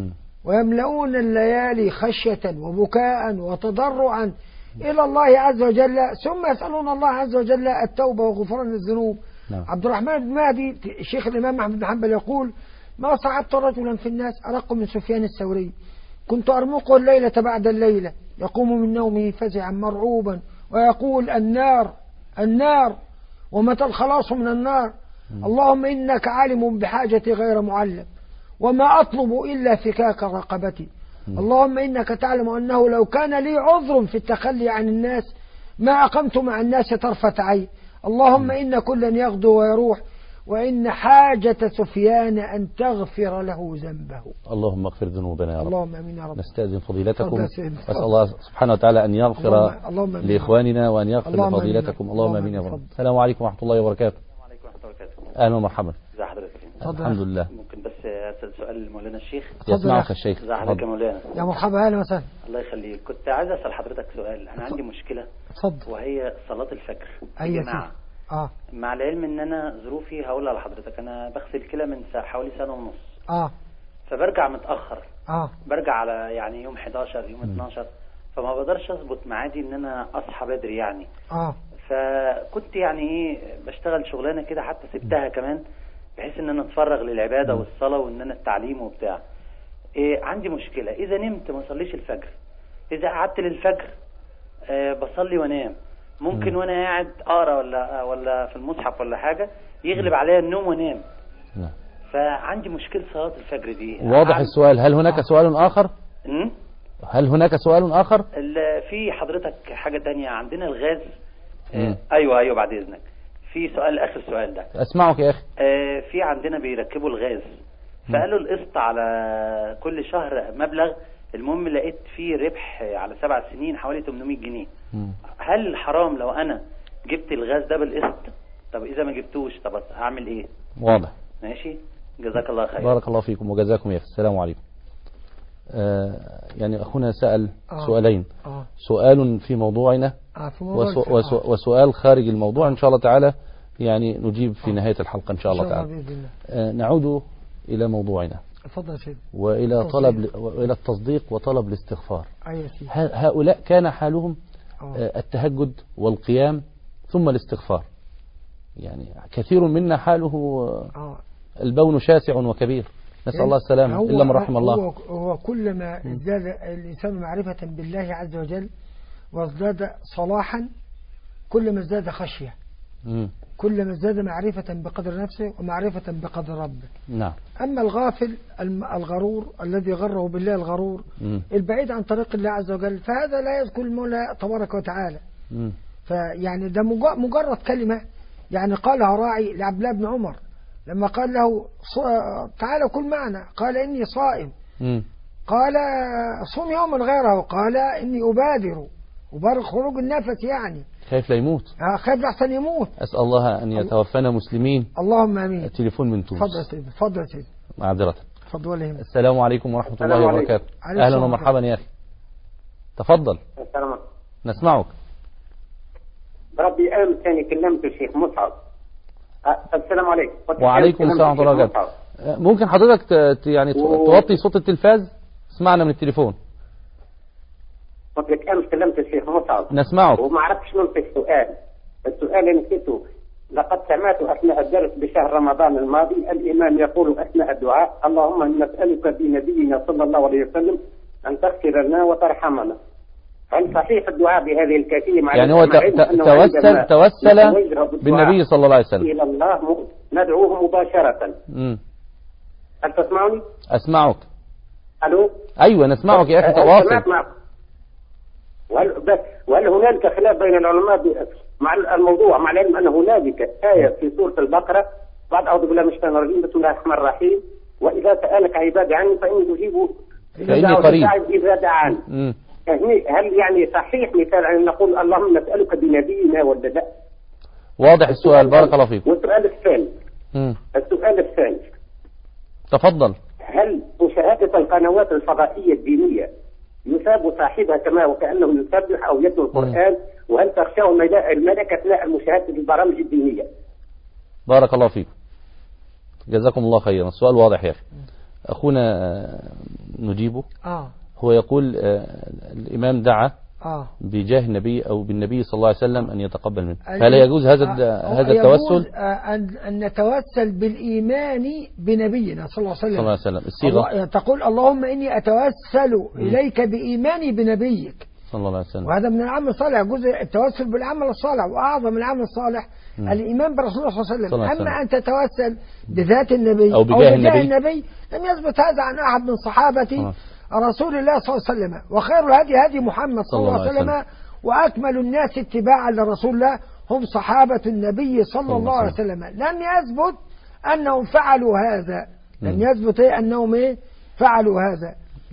B: ويملؤون الليالي خشية وبكاء وتضرعا إلى الله عز وجل، ثم يسألون الله عز وجل التوبة وغفران الذنوب. نعم. عبد الرحمن بن مهدي شيخ الإمام أحمد بن حنبل يقول: ما صعدت رجلا في الناس أرق من سفيان الثوري، كنت أرمقه الليلة بعد الليلة يقوم من نومه فزعا مرعوبا ويقول: النار النار ومتى الخلاص من النار؟ اللهم إنك عالم بحاجتي غير معلم، وما أطلب إلا فكاك رقبتي. اللهم إنك تعلم أنه لو كان لي عذر في التخلي عن الناس ما أقمت مع الناس طرفة عين. اللهم إن كلا يغدو ويروح، وإن حاجة سفيان أن تغفر له ذنبه.
A: اللهم اغفر ذنوبنا يا رب.
B: اللهم امين يا رب.
A: نستأذن فضيلتكم، وأسأل الله سبحانه وتعالى أن يغفر اللهم لإخواننا وأن يغفر لفضيلتكم. اللهم امين يا رب. السلام عليكم ورحمة الله وبركاته.
I: السلام عليكم ورحمة الله وبركاته.
A: أهلا ومرحبا.
I: ازي حضرتك؟
A: الحمد لله.
I: ممكن بس أسأل سؤال مولانا الشيخ؟
A: يسمعك الشيخ.
I: ازي حضرتك يا مولانا؟
B: يا مرحبا، أهلا وسهلا.
I: الله يخليك. كنت عايز أسأل حضرتك سؤال. أنا عندي مشكلة
B: اتفضل.
I: وهي صلاة الفجر
B: أي
I: يا جماعة.
B: اه
I: مع العلم ان انا ظروفي هقولها لحضرتك، انا بغسل كلى من حوالي سنه ونص.
B: اه
I: فبرجع متاخر.
B: اه
I: برجع على يعني يوم حداشر يوم اتناشر، فما بقدرش اظبط ميعادي ان انا اصحى بدري يعني.
B: اه
I: فكنت يعني ايه بشتغل شغلانه كده، حتى سبتها كمان بحيث ان انا اتفرغ للعباده والصلاه وان انا التعليم وبتاع. إيه عندي مشكله، اذا نمت ما اصليش الفجر، اذا قعدت للفجر آه بصلي وانام. ممكن م. وانا قاعد اقرا ولا ولا في المصحف ولا حاجه يغلب عليا النوم وانام. نعم. فعندي مشكله صلاه الفجر دي.
A: واضح السؤال. هل هناك سؤال اخر؟
I: امم
A: هل هناك سؤال اخر؟
I: في حضرتك حاجه تانية عندنا الغاز. آه ايوه ايوه بعد اذنك، في سؤال اخر سؤال ده.
A: اسمعك يا اخي.
I: آه في عندنا بيركبوا الغاز، فقالوا القسط على كل شهر مبلغ، المهم لقيت فيه ربح على سبع سنين حوالي ثمانمائة جنيه. م. هل حرام لو انا جبت الغاز ده بالقسط؟ طب اذا ما جبتوش طب اعمل ايه؟
A: واضح.
I: ماشي، جزاك الله خير.
A: بارك الله فيكم وجزاكم يا اخي. السلام عليكم. آه يعني اخونا سأل
B: آه.
A: سؤالين.
B: آه.
A: سؤال في موضوعنا
B: آه في موضوع
A: وسو وسو وسؤال خارج الموضوع ان شاء الله تعالى يعني نجيب في نهاية الحلقة إن شاء الله تعالى. آه نعود إلى موضوعنا.
B: اتفضل يا سيدي.
A: وإلى طلب وإلى التصديق وطلب الاستغفار.
B: أي سيدي.
A: هؤلاء كان حالهم آه التهجد والقيام ثم الاستغفار. يعني كثير منا حاله آه البون شاسع وكبير، نسأل الله السلامة إلا من رحم الله.
B: هو, هو كلما ازداد الإنسان معرفة بالله عز وجل وازداد صلاحا كلما ازداد خشية، م. كلما ازداد معرفة بقدر نفسه ومعرفة بقدر ربه.
A: نعم.
B: أما الغافل الغرور الذي غره بالله الغرور م. البعيد عن طريق الله عز وجل فهذا لا يذكر المولى تبارك وتعالى. م. فيعني ده مجرد كلمة يعني قالها راعي لعبد الله بن عمر لما قال له تعالى كل معنا، قال إني صائم. م. قال صوم يوما غيره، قال إني أبادر وبارك خروج النفس، يعني
A: خايف لا يموت.
B: آه خايف لحسن يموت.
A: أسأل الله أن يتوفانا مسلمين.
B: اللهم آمين.
A: التليفون من تونس.
B: تفضل يا سيدي. تفضل يا سيدي.
A: معذرة.
B: تفضل ولا يهمك.
A: السلام عليكم ورحمة الله وبركاته. أهلا ومرحبا يا أخي. تفضل.
J: السلام عليكم.
A: نسمعك.
J: ربي أمس كان كلمت الشيخ مصعب. السلام عليكم.
A: وعليكم السلام ورحمة الله وبركاته. ممكن حضرتك يعني و... توطي صوت التلفاز؟ اسمعنا من التليفون.
J: قلت لك أمس كلمت الشيخ مصعب.
A: نسمعك.
J: وما عرفتش ننطق السؤال. السؤال اللي نسيته، لقد سمعت أثناء الدرس بشهر رمضان الماضي الإمام يقول أثناء الدعاء اللهم نسألك بنبينا صلى الله عليه وسلم أن تغفر لنا وترحمنا. هل صحيح الدعاء بهذه الكيفية؟
A: يعني هو توسل توسل بالنبي صلى الله عليه وسلم
J: إلى الله ندعوه مباشرة. امم هل تسمعني؟
A: أسمعك.
J: ألو.
A: أيوة نسمعك يا أخي تواصل.
J: وهل بس وهل هنالك خلاف بين العلماء مع الموضوع، مع العلم أن هنالك آية في سورة البقرة بعد أعوذ بالله من الشيطان الرجيم بسم الله الرحمن الرحيم وإذا سألك عبادي عني فإني أجيب
A: فإني قريب
J: إذا دعان. هل يعني صحيح مثال أن نقول اللهم نسألك بنبينا ولا لا؟
A: واضح السؤال، بارك الله فيك.
J: والسؤال الثاني السؤال الثاني
A: تفضل.
J: هل مشاهدة القنوات الفضائية الدينية يثاب صاحبها كما وكأنه يسبح أو يتلو القرآن؟ وهل تخشى الملائكة أثناء مشاهدة البرامج الدينية؟
A: بارك الله فيك، جزاكم الله خيرا. السؤال واضح يا أخي. أخونا نجيبه.
B: آه.
A: هو يقول الإمام دعا
B: آه.
A: بجاه النبي أو بالنبي صلى الله عليه وسلم أن يتقبل منه، هل يجوز هذا آه. هذا التوسل؟
B: أن نتوسل بالإيمان بنبينا صلى الله عليه وسلم.
A: صلى الله عليه وسلم. الصيغة
B: تقول اللهم إني أتوسل م. إليك بإيماني بنبيك
A: صلى الله عليه وسلم،
B: وهذا من العمل الصالح. جزء التوسل بالعمل الصالح، وأعظم العمل الصالح م. الإيمان برسول الله صلى الله عليه وسلم. أما أن تتوسل بذات النبي
A: أو بجاه النبي.
B: النبي لم يثبت هذا عن أحد من صحابتي آه. رسول الله صلى الله عليه وسلم. وخير الهدي هدي محمد صلى الله عليه وسلم، وأكمل الناس اتباعا لرسول الله هم صحابة النبي صلى الله عليه وسلم. لم يثبت أنهم فعلوا هذا، لم يثبت أنهم إيه فعلوا هذا.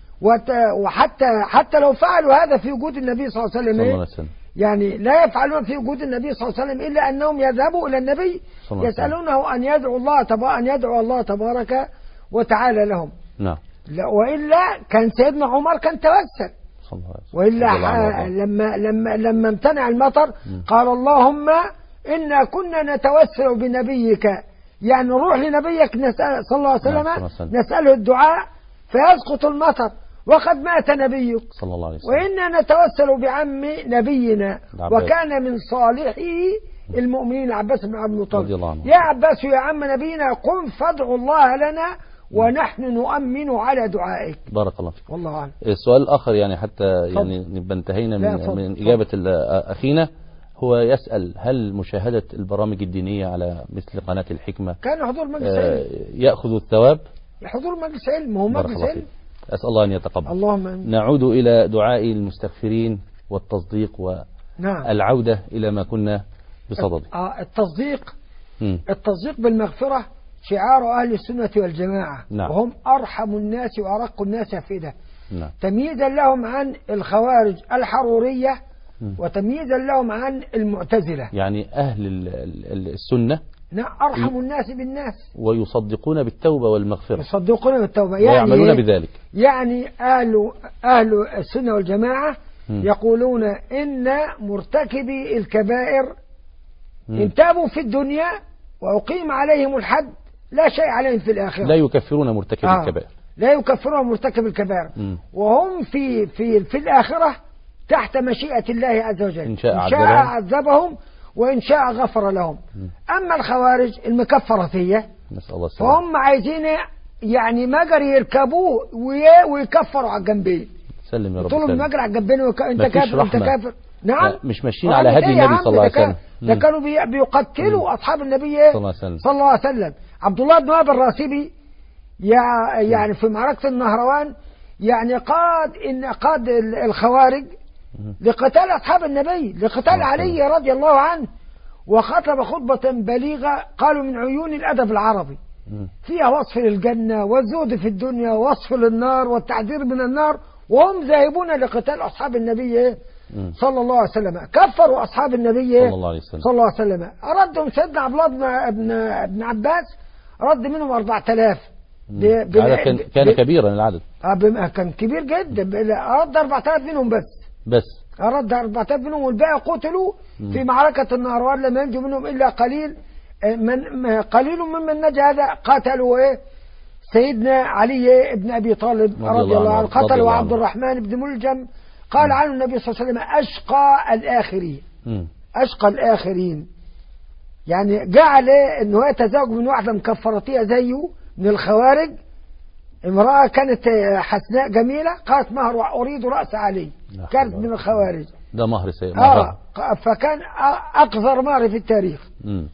B: وحتى حتى لو فعلوا هذا في وجود النبي صلى الله عليه وسلم, إيه؟ وسلم. يعني لا يفعلون في وجود النبي صلى الله عليه وسلم إلا أنهم يذهبوا إلى النبي يسألونه أن يدعو الله تبارك أن يدعو الله تبارك وتعالى لهم.
A: نعم.
B: لا وإلا كان سيدنا عمر كان توسل، وإلا لما لما لما امتنع المطر قال اللهم إنا كنا نتوسل بنبيك، يعني نروح لنبيك نسأل صلى الله عليه وسلم نسأله الدعاء فيسقط المطر وقد مات نبيك
A: صلى الله عليه وسلم،
B: وإنا نتوسل بعم نبينا وكان من صالحي المؤمنين عباس بن عبد المطلب. يا عباس يا عم نبينا قم فادعوا الله لنا ونحن نؤمن على دعائك.
A: بارك الله فيك.
B: والله أعلم.
A: السؤال الآخر يعني حتى يعني نبقى انتهينا من, فضل. من إجابة أخينا، هو يسأل هل مشاهدة البرامج الدينية على مثل قناة الحكمة
B: كان حضور مجلس علم
A: يأخذ الثواب؟
B: حضور مجلس علم، هو مجلس علم.
A: أسأل الله أن يتقبل.
B: اللهم أمين.
A: نعود إلى دعاء المستغفرين والتصديق والعودة نعم. إلى ما كنا بصدده.
B: التصديق م. التصديق بالمغفرة شعار أهل السنة والجماعة
A: نعم.
B: وهم أرحم الناس وأرق الناس أفئدة
A: نعم.
B: تمييزا لهم عن الخوارج الحرورية م. وتمييزا لهم عن المعتزلة.
A: يعني أهل السنة
B: نعم أرحم الناس بالناس
A: ويصدقون بالتوبة والمغفرة،
B: يصدقون بالتوبة يعني
A: ويعملون بذلك.
B: يعني أهل, أهل السنة والجماعة م. يقولون إن مرتكبي الكبائر إن تابوا في الدنيا وأقيم عليهم الحد لا شيء عليهم في الآخرة.
A: لا يكفرون مرتكب
B: آه.
A: الكبائر.
B: لا يكفرون مرتكب الكبائر. وهم في في في الآخرة تحت مشيئة الله عز وجل.
A: إن شاء,
B: إن شاء عذبهم وإن شاء غفر لهم. م. أما الخوارج المكفرة فيه فهم عايزين يعني مجرى يركبوه ويكفروا على الجنبين.
A: سلم يا رب.
B: طول المجرى على الجنبين وك... انت كافر انت كافر. نعم
A: مش ماشيين على هدي النبي صلى الله عليه وسلم.
B: ده كانوا بي... بيقتلوا م. أصحاب النبي صلى الله عليه وسلم. صلى الله عليه وسلم. عبد الله بن وهب الراسبي يعني في معركة النهروان يعني قاد إن قاد الخوارج لقتال أصحاب النبي، لقتال علي رضي الله عنه، وخطب خطبة بليغة قالوا من عيون الأدب العربي فيها وصف للجنة والزهد في الدنيا ووصف للنار والتعذير من النار، وهم ذاهبون لقتال أصحاب النبي صلى الله عليه وسلم. كفروا أصحاب النبي صلى الله عليه وسلم, صلى الله عليه وسلم. أردهم سيدنا عبد الله بن ابن عباس رد منهم أربعة آلاف.
A: كان كان كبيرا العدد.
B: اه كان كبير جدا. أرد أربعة آلاف منهم بس
A: بس
B: أرد أربعة آلاف منهم والباقي قتلوا في معركة النهروان لم ينجو منهم إلا قليل. من قليل ممن نجا هذا قتلوا إيه سيدنا علي بن أبي طالب رضي الله عنه، قتلوا عبد الرحمن بن ملجم قال عنه النبي صلى الله عليه وسلم أشقى الآخرين. أشقى الآخرين يعني جعل انه يتزوج من واحدة مكفرتية زيه من الخوارج، امرأة كانت حسناء جميلة، قالت مهر أريد رأس علي، كانت من الخوارج.
A: ده مهر سيء.
B: آه فكان أقذر مهر في التاريخ. م.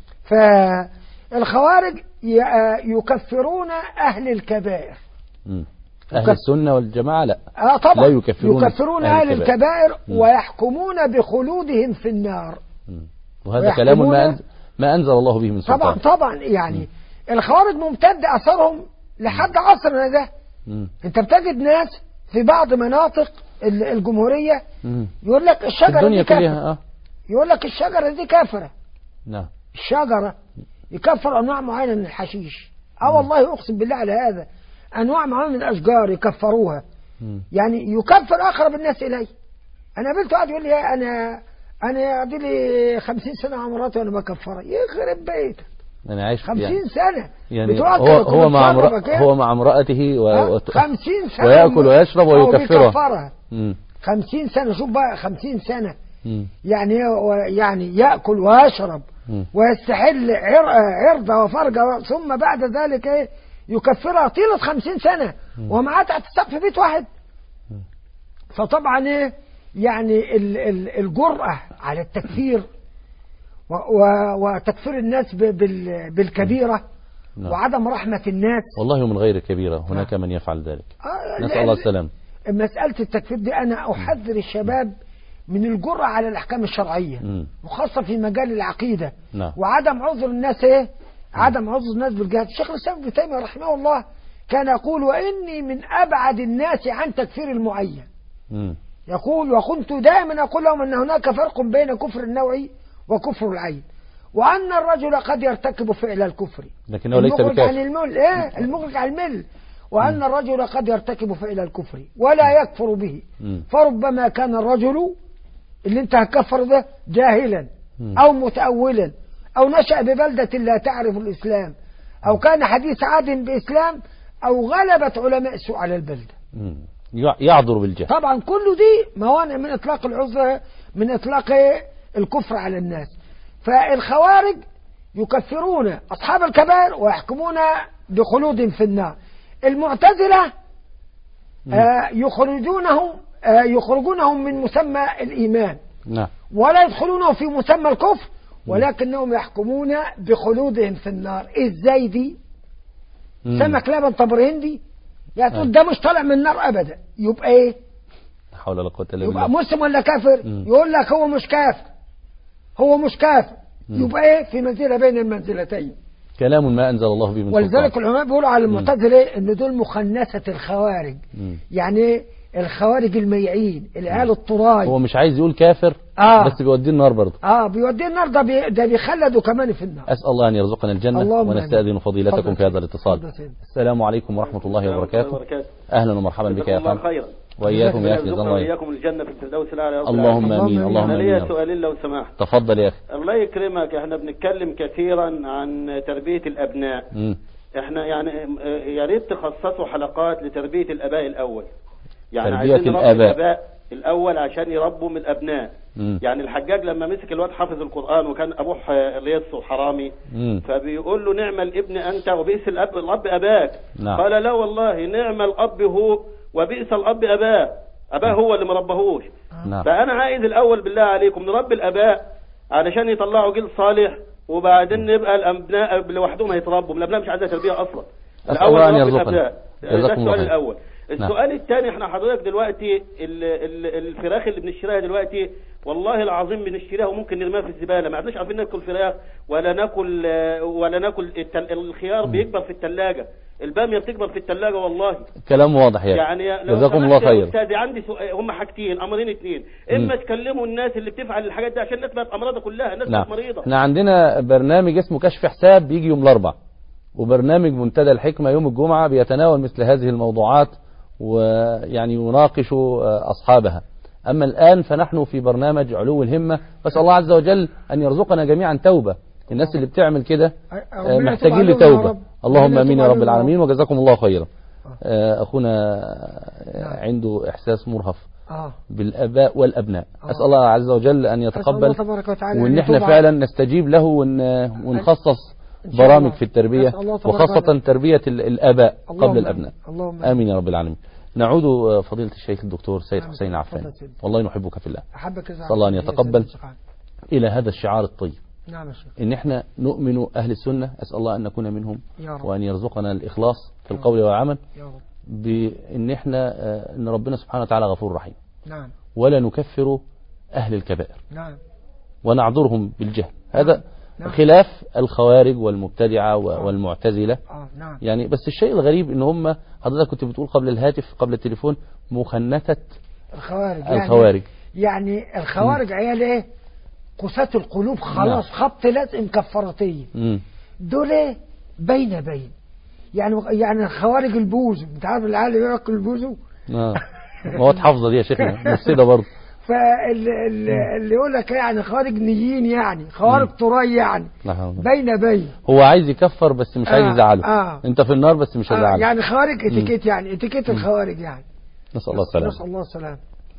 B: فالخوارج يكفرون أهل الكبائر.
A: م. أهل السنة والجماعة لا.
B: آه طبعا
A: لا يكفرون,
B: يكفرون أهل, أهل الكبائر, الكبائر ويحكمون بخلودهم في النار.
A: م. وهذا كلام ما أنزل, ما أنزل الله به من سلطان.
B: طبعا طبعا يعني م. الخوارج ممتد أثرهم لحد عصرنا ده. م. انت بتجد ناس في بعض مناطق الجمهورية م. يقول لك الشجرة دي كافرة. آه. يقول لك الشجرة دي كافرة.
A: نعم.
B: الشجرة يكفر أنواع معينة من الحشيش. اه والله أقسم بالله على هذا أنواع معينة من الأشجار يكفروها. م. يعني يكفر أقرب الناس إليه. أنا قابلت واحد يقول لي أنا أنا يقضي لي خمسين سنة مع مراتي وأنا بكفرها. يخرب بيتك.
A: أنا عايش
B: خمسين
A: يعني
B: سنة
A: يعني هو هو مع امرأ هو مع امرأته و...
B: خمسين سنة
A: ويأكل ويشرب ويكفرها.
B: خمسين سنة شوف بقى خمسين سنة م. يعني يعني يأكل ويشرب م. ويستحل عرضه وفرجه ثم بعد ذلك ايه يكفرها طيلة خمسين سنة م. ومعاه تحت سقف بيت واحد. م. فطبعا ايه يعني ال ال الجرأة على التكفير وتكفير الناس بالكبيرة م. وعدم رحمة الناس.
A: والله من غير كبيرة هناك من يفعل ذلك. آه نسأل الله السلام.
B: مسألة التكفير دي أنا أحذر الشباب من الجرأة على الأحكام الشرعية م. وخاصة في مجال العقيدة.
A: نعم.
B: وعدم عذر الناس إيه؟ عدم عذر الناس بالجهاد. الشيخ الإسلام ابن تيمية رحمه الله كان يقول وإني من أبعد الناس عن تكفير المعين. م. يقول وكنت دائما أقول لهم أن هناك فرق بين كفر النوعي وكفر العين، وأن الرجل قد يرتكب فعل الكفر
A: لكنه ليس بكافر
B: عن المل إيه؟ المخرج عن المل، وأن الرجل قد يرتكب فعل الكفر ولا يكفر به. م. فربما كان الرجل اللي انت هتكفر ده جاهلا م. أو متأولا أو نشأ ببلدة لا تعرف الإسلام أو كان حديث عهد بإسلام أو غلبت علماء السوء على البلدة.
A: م. يعذر بالجهل.
B: طبعا كل دي موانع من إطلاق العذر من إطلاق الكفر على الناس. فالخوارج يكفرون أصحاب الكبائر ويحكمون بخلود في النار. المعتزلة آه يخرجونهم آه يخرجونهم من مسمى الإيمان
A: نعم.
B: ولا يدخلونه في مسمى الكفر ولكنهم يحكمون بخلودهم في النار. إزاي دي؟ مم. سمك لبن طبر هندي يعني تقول ده مش طالع من النار أبدا، يبقى إيه؟
A: حول ولا قوة إلا بالله.
B: يبقى مسلم ولا كافر؟ مم. يقول لك هو مش كافر هو مش كافر مم. يبقى إيه؟ في منزلة بين المنزلتين.
A: كلام ما أنزل الله به من سلطان.
B: ولذلك العلماء بيقولوا على المعتزلة إن دول مخنثة الخوارج. مم. يعني الخوارج الميعين العيال الطراي.
A: هو مش عايز يقول كافر
B: آه.
A: بس بيوديه النار برضه.
B: اه بيوديه النار، ده بي ده بيخلده كمان في النار.
A: أسأل الله أن يرزقنا الجنة ونستأذن فضيلتكم في هذا الاتصال. السلام عليكم ورحمة الله وبركاته. أهلا ومرحبا بك يا فندم. وإياكم يا أخي.
K: الله وإياكم الجنة في الفردوس الأعلى يا رب
A: اللهم
K: العالمين.
A: آمين. اللهم
K: أنا
A: آمين.
K: ليا سؤالين لو سمحت.
A: تفضل يا أخي.
K: الله يكرمك، احنا بنتكلم كثيرا عن تربية الأبناء.
A: م.
K: احنا يعني يا ريت تخصصوا حلقات لتربية الآباء الأول. يعني
A: تربية
K: عايزين نربي
A: الآباء.
K: الآباء الأول عشان يربوا من الأبناء.
A: م.
K: يعني الحجاج لما مسك الواد حافظ القرآن وكان أبوه لص وحرامي،
A: م.
K: فبيقول له نعم الابن أنت وبئس الأب الأب أباك.
A: نعم.
K: قال لا والله نعم الأب هو وبئس الأب أباه. أباه هو اللي مربهوش.
A: نعم.
K: فأنا عايز الأول بالله عليكم نربي الآباء علشان يطلعوا جيل صالح، وبعدين نبقى الأبناء لوحدهم هيتربوا. الأبناء مش عايزة تربية أصلا.
A: الأول أن
K: نربي
A: يرزقنا.
K: الأبناء. ده السؤال الأول.
A: نعم.
K: السؤال الثاني، احنا حضرتك دلوقتي ال- ال- الفراخ اللي بنشتريها دلوقتي والله العظيم بنشتريها وممكن نرميها في الزبالة. ما عدناش عارفين ناكل فراخ ولا ناكل ولا ناكل التل... الخيار
A: م.
K: بيكبر في الثلاجة، البامية بتكبر في الثلاجة والله.
A: كلام واضح يا
K: يعني لو
A: جزاكم الله خير.
K: استاذي عندي سؤال، هم حاجتين امرين اثنين، اما تكلموا الناس اللي بتفعل الحاجات دي عشان الناس بقت امراضها كلها، الناس
A: نعم.
K: بقت مريضة.
A: احنا عندنا برنامج اسمه كشف حساب بيجي يوم الاربعاء، وبرنامج منتدى الحكمة يوم الجمعة بيتناول مثل هذه الموضوعات ويعني يناقش أصحابها. أما الآن فنحن في برنامج علو الهمة، بسأل الله عز وجل أن يرزقنا جميعا توبة. الناس اللي بتعمل كده محتاجين لتوبة. اللهم امين يا رب العالمين، وجزاكم الله خيرا. أخونا عنده إحساس مرهف بالآباء والأبناء. أسأل الله عز وجل أن يتقبل، وإن احنا فعلا نستجيب له ونخصص برامج في التربية، وخاصة تربية الآباء قبل الأبناء. آمين يا رب العالمين. نعود فضيلة الشيخ الدكتور سيد حسين عفان، والله نحبك في الله. صلى الله أن يتقبل إلى هذا الشعار الطيب.
B: نعم يا شيخ.
A: إن احنا نؤمن أهل السنة، أسأل الله أن نكون منهم، وأن يرزقنا الإخلاص في القول والعمل، بإن احنا إن ربنا سبحانه وتعالى غفور رحيم.
B: نعم.
A: ولا نكفر أهل الكبائر.
B: نعم.
A: ونعذرهم بالجهل. هذا
B: نعم.
A: خلاف الخوارج والمبتدعة والمعتزلة.
B: آه. نعم.
A: يعني بس الشيء الغريب ان هم، حضرتك كنت بتقول قبل الهاتف قبل التليفون، مخنثة
B: الخوارج.
A: الخوارج
B: يعني, يعني الخوارج عيال ايه؟ قساة القلوب خلاص. نعم. خبط لازم كفارتين. دول ايه؟ بين بين يعني يعني الخوارج البوز، انت عارف العيال اللي بياكل البوزو؟
A: اه ما هو حافظه دي يا شيخنا مفسده برضه.
B: فاللي يقول لك يعني خوارج نيين، يعني خوارج طراي، يعني بين بين.
A: هو عايز يكفر بس مش عايز يزعله.
B: آه.
A: انت في النار بس مش هزعله.
B: آه. يعني خوارج اتيكيت، يعني اتيكيت الخوارج يعني.
A: نسأل الله السلامة.
B: نسأل الله السلامة.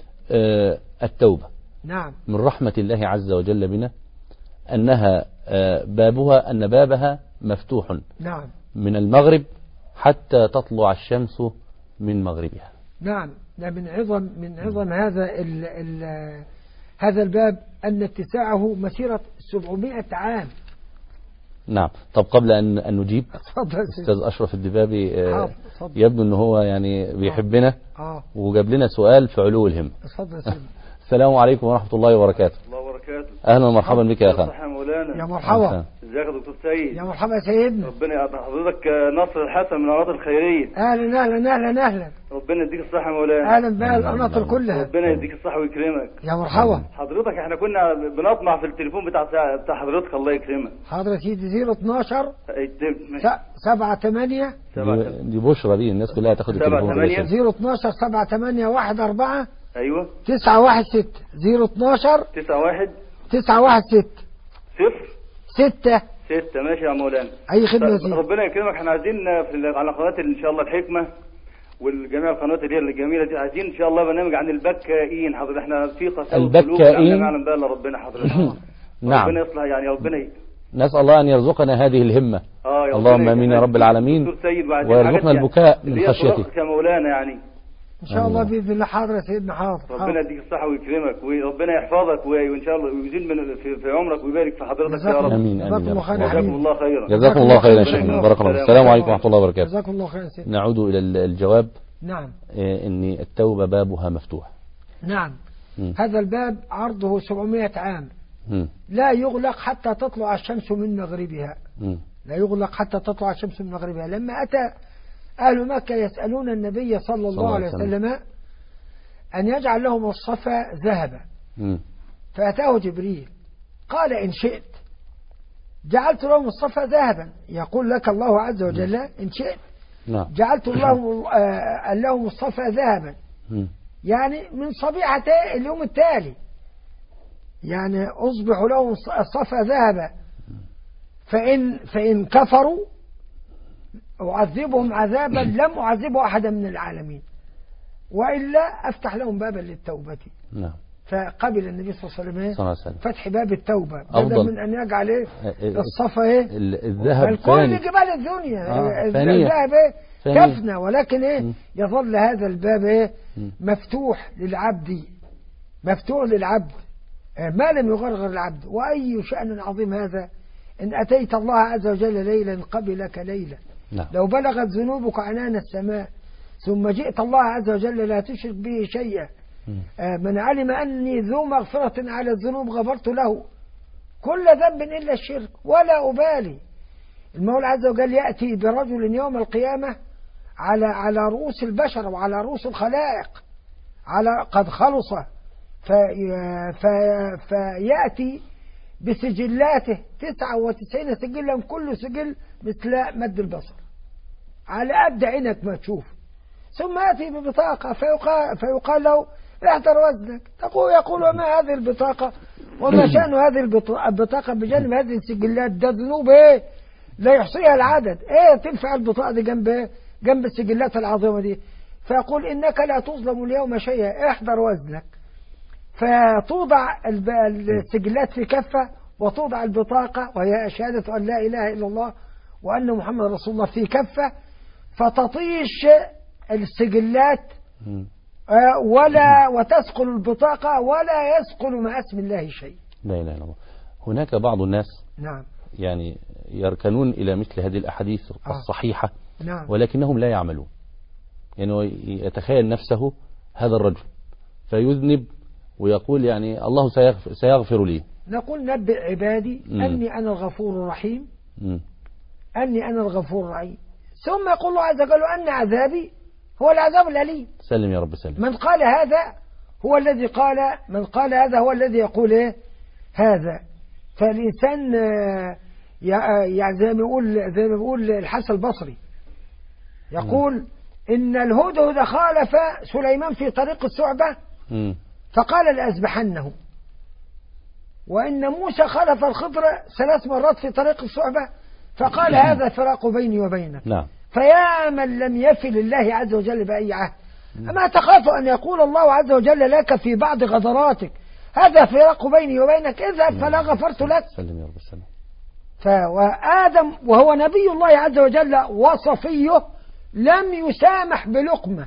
A: آه التوبة.
B: نعم.
A: من رحمة الله عز وجل بنا أنها آه بابها أن بابها مفتوح.
B: نعم.
A: من المغرب حتى تطلع الشمس من مغربها.
B: نعم. ده من عظم من عظم هذا ال ال هذا الباب أن اتساعه مسيرة سبعمائة عام.
A: نعم. طب قبل أن أن نجيب أستاذ أشرف الدبابي آه يبدو أنه هو يعني بيحبنا
B: آه.
A: وجاب لنا سؤال في علو الهم. السلام عليكم ورحمة الله وبركاته.
L: الله وبركاته.
A: أهلا ومرحبا بك يا أخي.
B: يا مرحبا.
L: ازيك يا دكتور سيد؟
B: يا مرحبا يا سيدنا.
L: ربنا يعطي حضرتك نصر الحسن من القناة الخيرية.
B: اهلا اهلا اهلا اهلا.
L: ربنا يديك الصحة يا مولانا.
B: اهلا بقى القناة كلها.
L: ربنا يديك الصحة ويكرمك.
B: يا مرحبا.
L: حضرتك احنا كنا بنطمع في التليفون بتاع بتاع حضرتك، الله يكرمك.
B: حاضر يا سيدي. صفر اتناشر سبعة تمانية
A: دي بشرى دي الناس كلها تاخد التليفون.
B: صفر اتناشر سبعة تمانية واحد أربعة
L: ايوه
B: تسعة واحد ستة. صفر اتناشر
L: تسعة واحد
B: تسعة واحد ستة
L: صفر
B: ستة
L: ستة. ماشي يا مولانا.
B: أي خدمة سيدي.
L: ربنا يكرمك. احنا عايزين في على قناة إن شاء الله الحكمة والجميع القنوات دي الجميلة دي، عايزين إن شاء الله برنامج عن البكائين. حضرتك احنا في قساوة
A: البكائين
L: نعلم بقى ربنا حضرتك.
A: نعم.
L: ربنا يصلح يعني ربنا ي...
A: نسأل الله أن يرزقنا هذه الهمة.
L: آه
A: اللهم آمين يا رب العالمين، ويرزقنا البكاء من خشيته
L: يا مولانا. يعني
B: إن شاء الله بإذن الله. حاضر يا سيدنا. حاضر.
L: ربنا يديك الصحة ويكرمك وربنا يحفظك وإن شاء الله ويزيد من في, في عمرك ويبارك في حضرتك يا رب.
A: آمين آمين.
L: جزاكم الله خيرا.
A: جزاكم الله خيرا يا شيخنا. بارك الله. السلام عليكم ورحمة الله وبركاته.
B: جزاكم الله خيرا سيدنا.
A: نعود إلى الجواب.
B: نعم.
A: إن التوبة بابها مفتوح.
B: نعم. م. هذا الباب عرضه سبعمائة عام.
A: م.
B: لا يغلق حتى تطلع الشمس من مغربها.
A: م.
B: لا يغلق حتى تطلع الشمس من مغربها. لما أتى أهل مكة يسألون النبي صلى الله عليه وسلم أن يجعل لهم الصفا ذهبا، فأتاه جبريل قال إن شئت جعلت لهم الصفا ذهبا. يقول لك الله عز وجل إن شئت جعلت لهم لهم الصفا ذهبا. يعني من صبيحة اليوم التالي، يعني أصبح لهم صفا ذهبا، فإن, فإن كفروا أعذبهم عذابا لم أعذبه أحدا من العالمين، وإلا أفتح لهم بابا للتوبة.
A: نعم.
B: فقبل النبي صلى الله عليه وسلم فتح باب التوبة بدل من أن يجعل إيه الصفا إيه
A: الذهب
B: الكل جبال الدنيا
A: آه
B: الذهب إيه كفنا، ولكن إيه م. يظل هذا الباب إيه مفتوح للعبد، مفتوح للعبد ما لم يغرغر العبد. وأي شأن عظيم هذا إن أتيت الله عز وجل ليلا قبلك ليلا. نعم. لو بلغت ذنوبك عنان السماء ثم جئت الله عز وجل لا تشرك به شيئا، من علم أني ذو مغفرة على الذنوب غفرت له كل ذنب إلا الشرك ولا أبالي. المولى عز وجل يأتي برجل يوم القيامة على على رؤوس البشر وعلى رؤوس الخلائق على قد خلص في في فيأتي بسجلاته تسعة وتسعين سجلا كل سجل مثل مد البصر على قد عينك ما تشوف، ثم يأتي ببطاقة فيقال, فيقال له احضر وزنك، تقول يقول وما هذه البطاقة وما شأن هذه البطاقة بجانب هذه السجلات، ده ذنوب ايه لا يحصيها العدد، ايه تنفع البطاقة دي جنب ايه جنب السجلات العظيمة دي. فيقول انك لا تظلم اليوم شيئا احضر وزنك، فتوضع السجلات في كفة وتوضع البطاقة وهي شهادة أن لا إله إلا الله وأن محمد رسول الله في كفة، فتطيش السجلات ولا وتسقل البطاقة ولا يسقل مع اسم الله شيء.
A: لا إله إلا الله. هناك بعض الناس
B: نعم
A: يعني يركنون إلى مثل هذه الأحاديث
B: آه.
A: الصحيحة
B: نعم.
A: ولكنهم لا يعملون، يعني يتخيل نفسه هذا الرجل فيذنب ويقول يعني الله سيغفر, سيغفر لي.
B: نقول نبئ عبادي م. أني أنا الغفور الرحيم م. أني أنا الغفور الرحيم، ثم يقول الله عز وجل أن عذابي هو العذاب الأليم.
A: سلم يا رب سلم.
B: من قال هذا هو الذي قال من قال هذا هو الذي يقول إيه هذا. فالإنسان يعني زي ما يقول زي ما بيقول الحسن البصري يقول م. إن الهدهد خالف سليمان في طريق الثعبة م. فقال لأذبحنه، وإن موسى خالف الخضر ثلاث مرات في طريق الثعبة فقال هذا فراق بيني وبينك.
A: نعم.
B: فيا من لم يفل الله عز وجل بأي عهد، أما تخاف أن يقول الله عز وجل لك في بعض غدراتك هذا فراق بيني وبينك اذهب فلا غفرت لك.
A: سلم يا رب سلم.
B: فآدم وهو نبي الله عز وجل وصفيه لم يسامح بلقمة،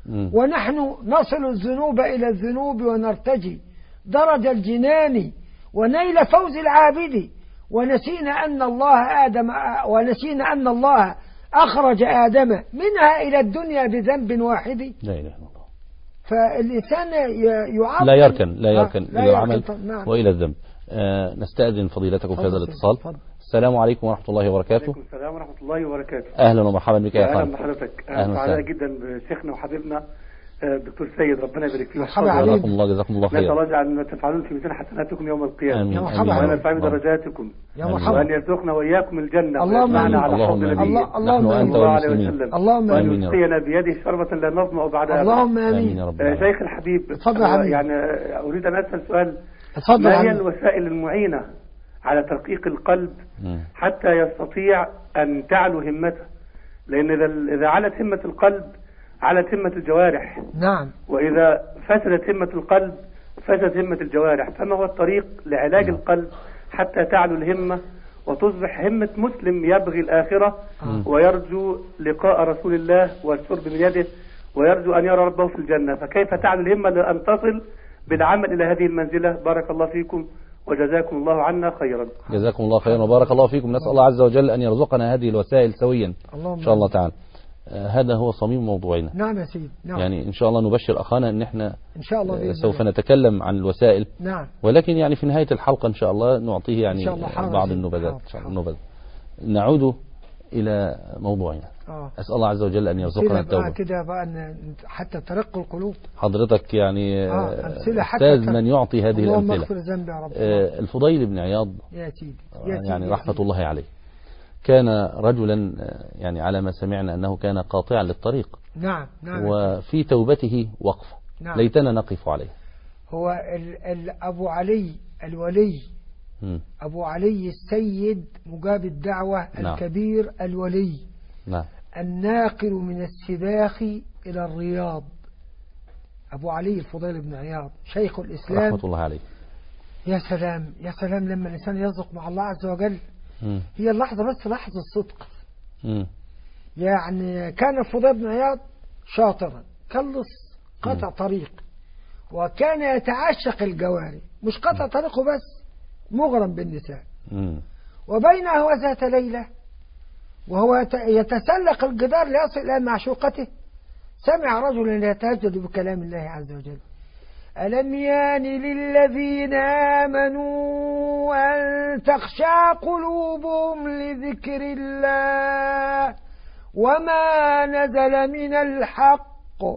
B: ونحن نصل الذنوب إلى الذنوب ونرتجي درج الجنان ونيل فوز العابد، ونسينا أن الله آدم ونسينا أن الله أخرج آدم منها إلى الدنيا بذنب واحد.
A: لا إله إلا الله.
B: فالإنسان يعرف
A: لا يركن لا يركن
B: لا
A: إلى
B: يركن
A: العمل
B: نعم.
A: وإلى الذنب. آه نستأذن فضيلتكم في هذا الاتصال. فضل. السلام عليكم ورحمة الله وبركاته.
M: وعليكم السلام ورحمة الله وبركاته.
A: أهلا ومرحبا بك يا
M: أهلا بحضرتك. أهلا سعيد جدا بشيخنا وحبيبنا الدكتور سيد، ربنا يبارك فيه.
A: جزاكم الله جزاكم الله خير.
M: نسأل الله أن تفعلون في ميزان حسناتكم يوم القيامة.
A: آمين.
M: وأن يرفع درجاتكم. وأن يرزقنا وإياكم الجنة.
B: اللهم آمين.
M: على حوض النبي
B: اللهم
A: آمين.
M: الله عليه وسلم.
B: اللهم
M: آمين. وأن يسقينا بيده شربة لا نظمأ بعدها.
B: اللهم آمين.
M: شيخ الحبيب، يعني أريد أن أسأل سؤال.
B: اتفضل.
M: ما هي الوسائل المعينة على ترقيق القلب حتى يستطيع أن تعلو همته؟ لأن إذا علت همة القلب علت همة الجوارح.
B: نعم.
M: وإذا فسدت همة القلب فسدت همة الجوارح. فما هو الطريق لعلاج نعم. القلب حتى تعلو الهمة وتصبح همة مسلم يبغي الآخرة م. ويرجو لقاء رسول الله والشرب من يده ويرجو أن يرى ربه في الجنة؟ فكيف تعلو الهمة لأن تصل بالعمل إلى هذه المنزلة؟ بارك الله فيكم وجزاكم الله عنا خيرا.
A: جزاكم الله خيرا وبارك الله فيكم. نسأل الله عز وجل أن يرزقنا هذه الوسائل سويا إن شاء الله تعالى. آه هذا هو صميم موضوعنا.
B: نعم يا سيدي. نعم.
A: يعني إن شاء الله نبشر أخانا أن احنا
B: إن شاء الله
A: آه سوف نتكلم عن الوسائل.
B: نعم.
A: ولكن يعني في نهاية الحلقة إن شاء الله نعطيه يعني بعض النبذات. إن شاء الله النبذ. نعود إلى موضوعنا. آه. أسأل الله عز وجل أن يرزقنا التوبة.
B: كده بقى حتى ترق القلوب.
A: حضرتك يعني
B: آه.
A: أستاذ من يعطي هذه الأمثلة.
B: اللهم اغفر ذنبي يا رب.
A: آه الفضيل بن عياض
B: يا سيدي.
A: يا سيدي. يعني رحمة الله عليه كان رجلا يعني على ما سمعنا أنه كان قاطعا للطريق.
B: نعم نعم.
A: وفي توبته وقفة
B: نعم.
A: ليتنا نقف عليه.
B: هو ال ال أبو علي الولي
A: م.
B: أبو علي السيد مجاب الدعوة
A: نعم.
B: الكبير الولي
A: نعم.
B: الناقل من السباخ إلى الرياض، أبو علي الفضيل بن عياض شيخ الإسلام
A: رحمة الله عليه.
B: يا سلام يا سلام لما الإنسان يصدق مع الله عز وجل.
A: م.
B: هي اللحظة بس لحظة صدق.
A: م.
B: يعني كان الفضيل بن عياض شاطرا كلص قطع طريق، وكان يتعشق الجواري، مش قطع طريقه بس، مغرم بالنساء.
A: م.
B: وبينه وذات ليلة وهو يتسلق الجدار ليصل إلى معشوقته سمع رجلا يتهجد بكلام الله عز وجل: ألم يان للذين آمنوا أن تخشع قلوبهم لذكر الله وما نزل من الحق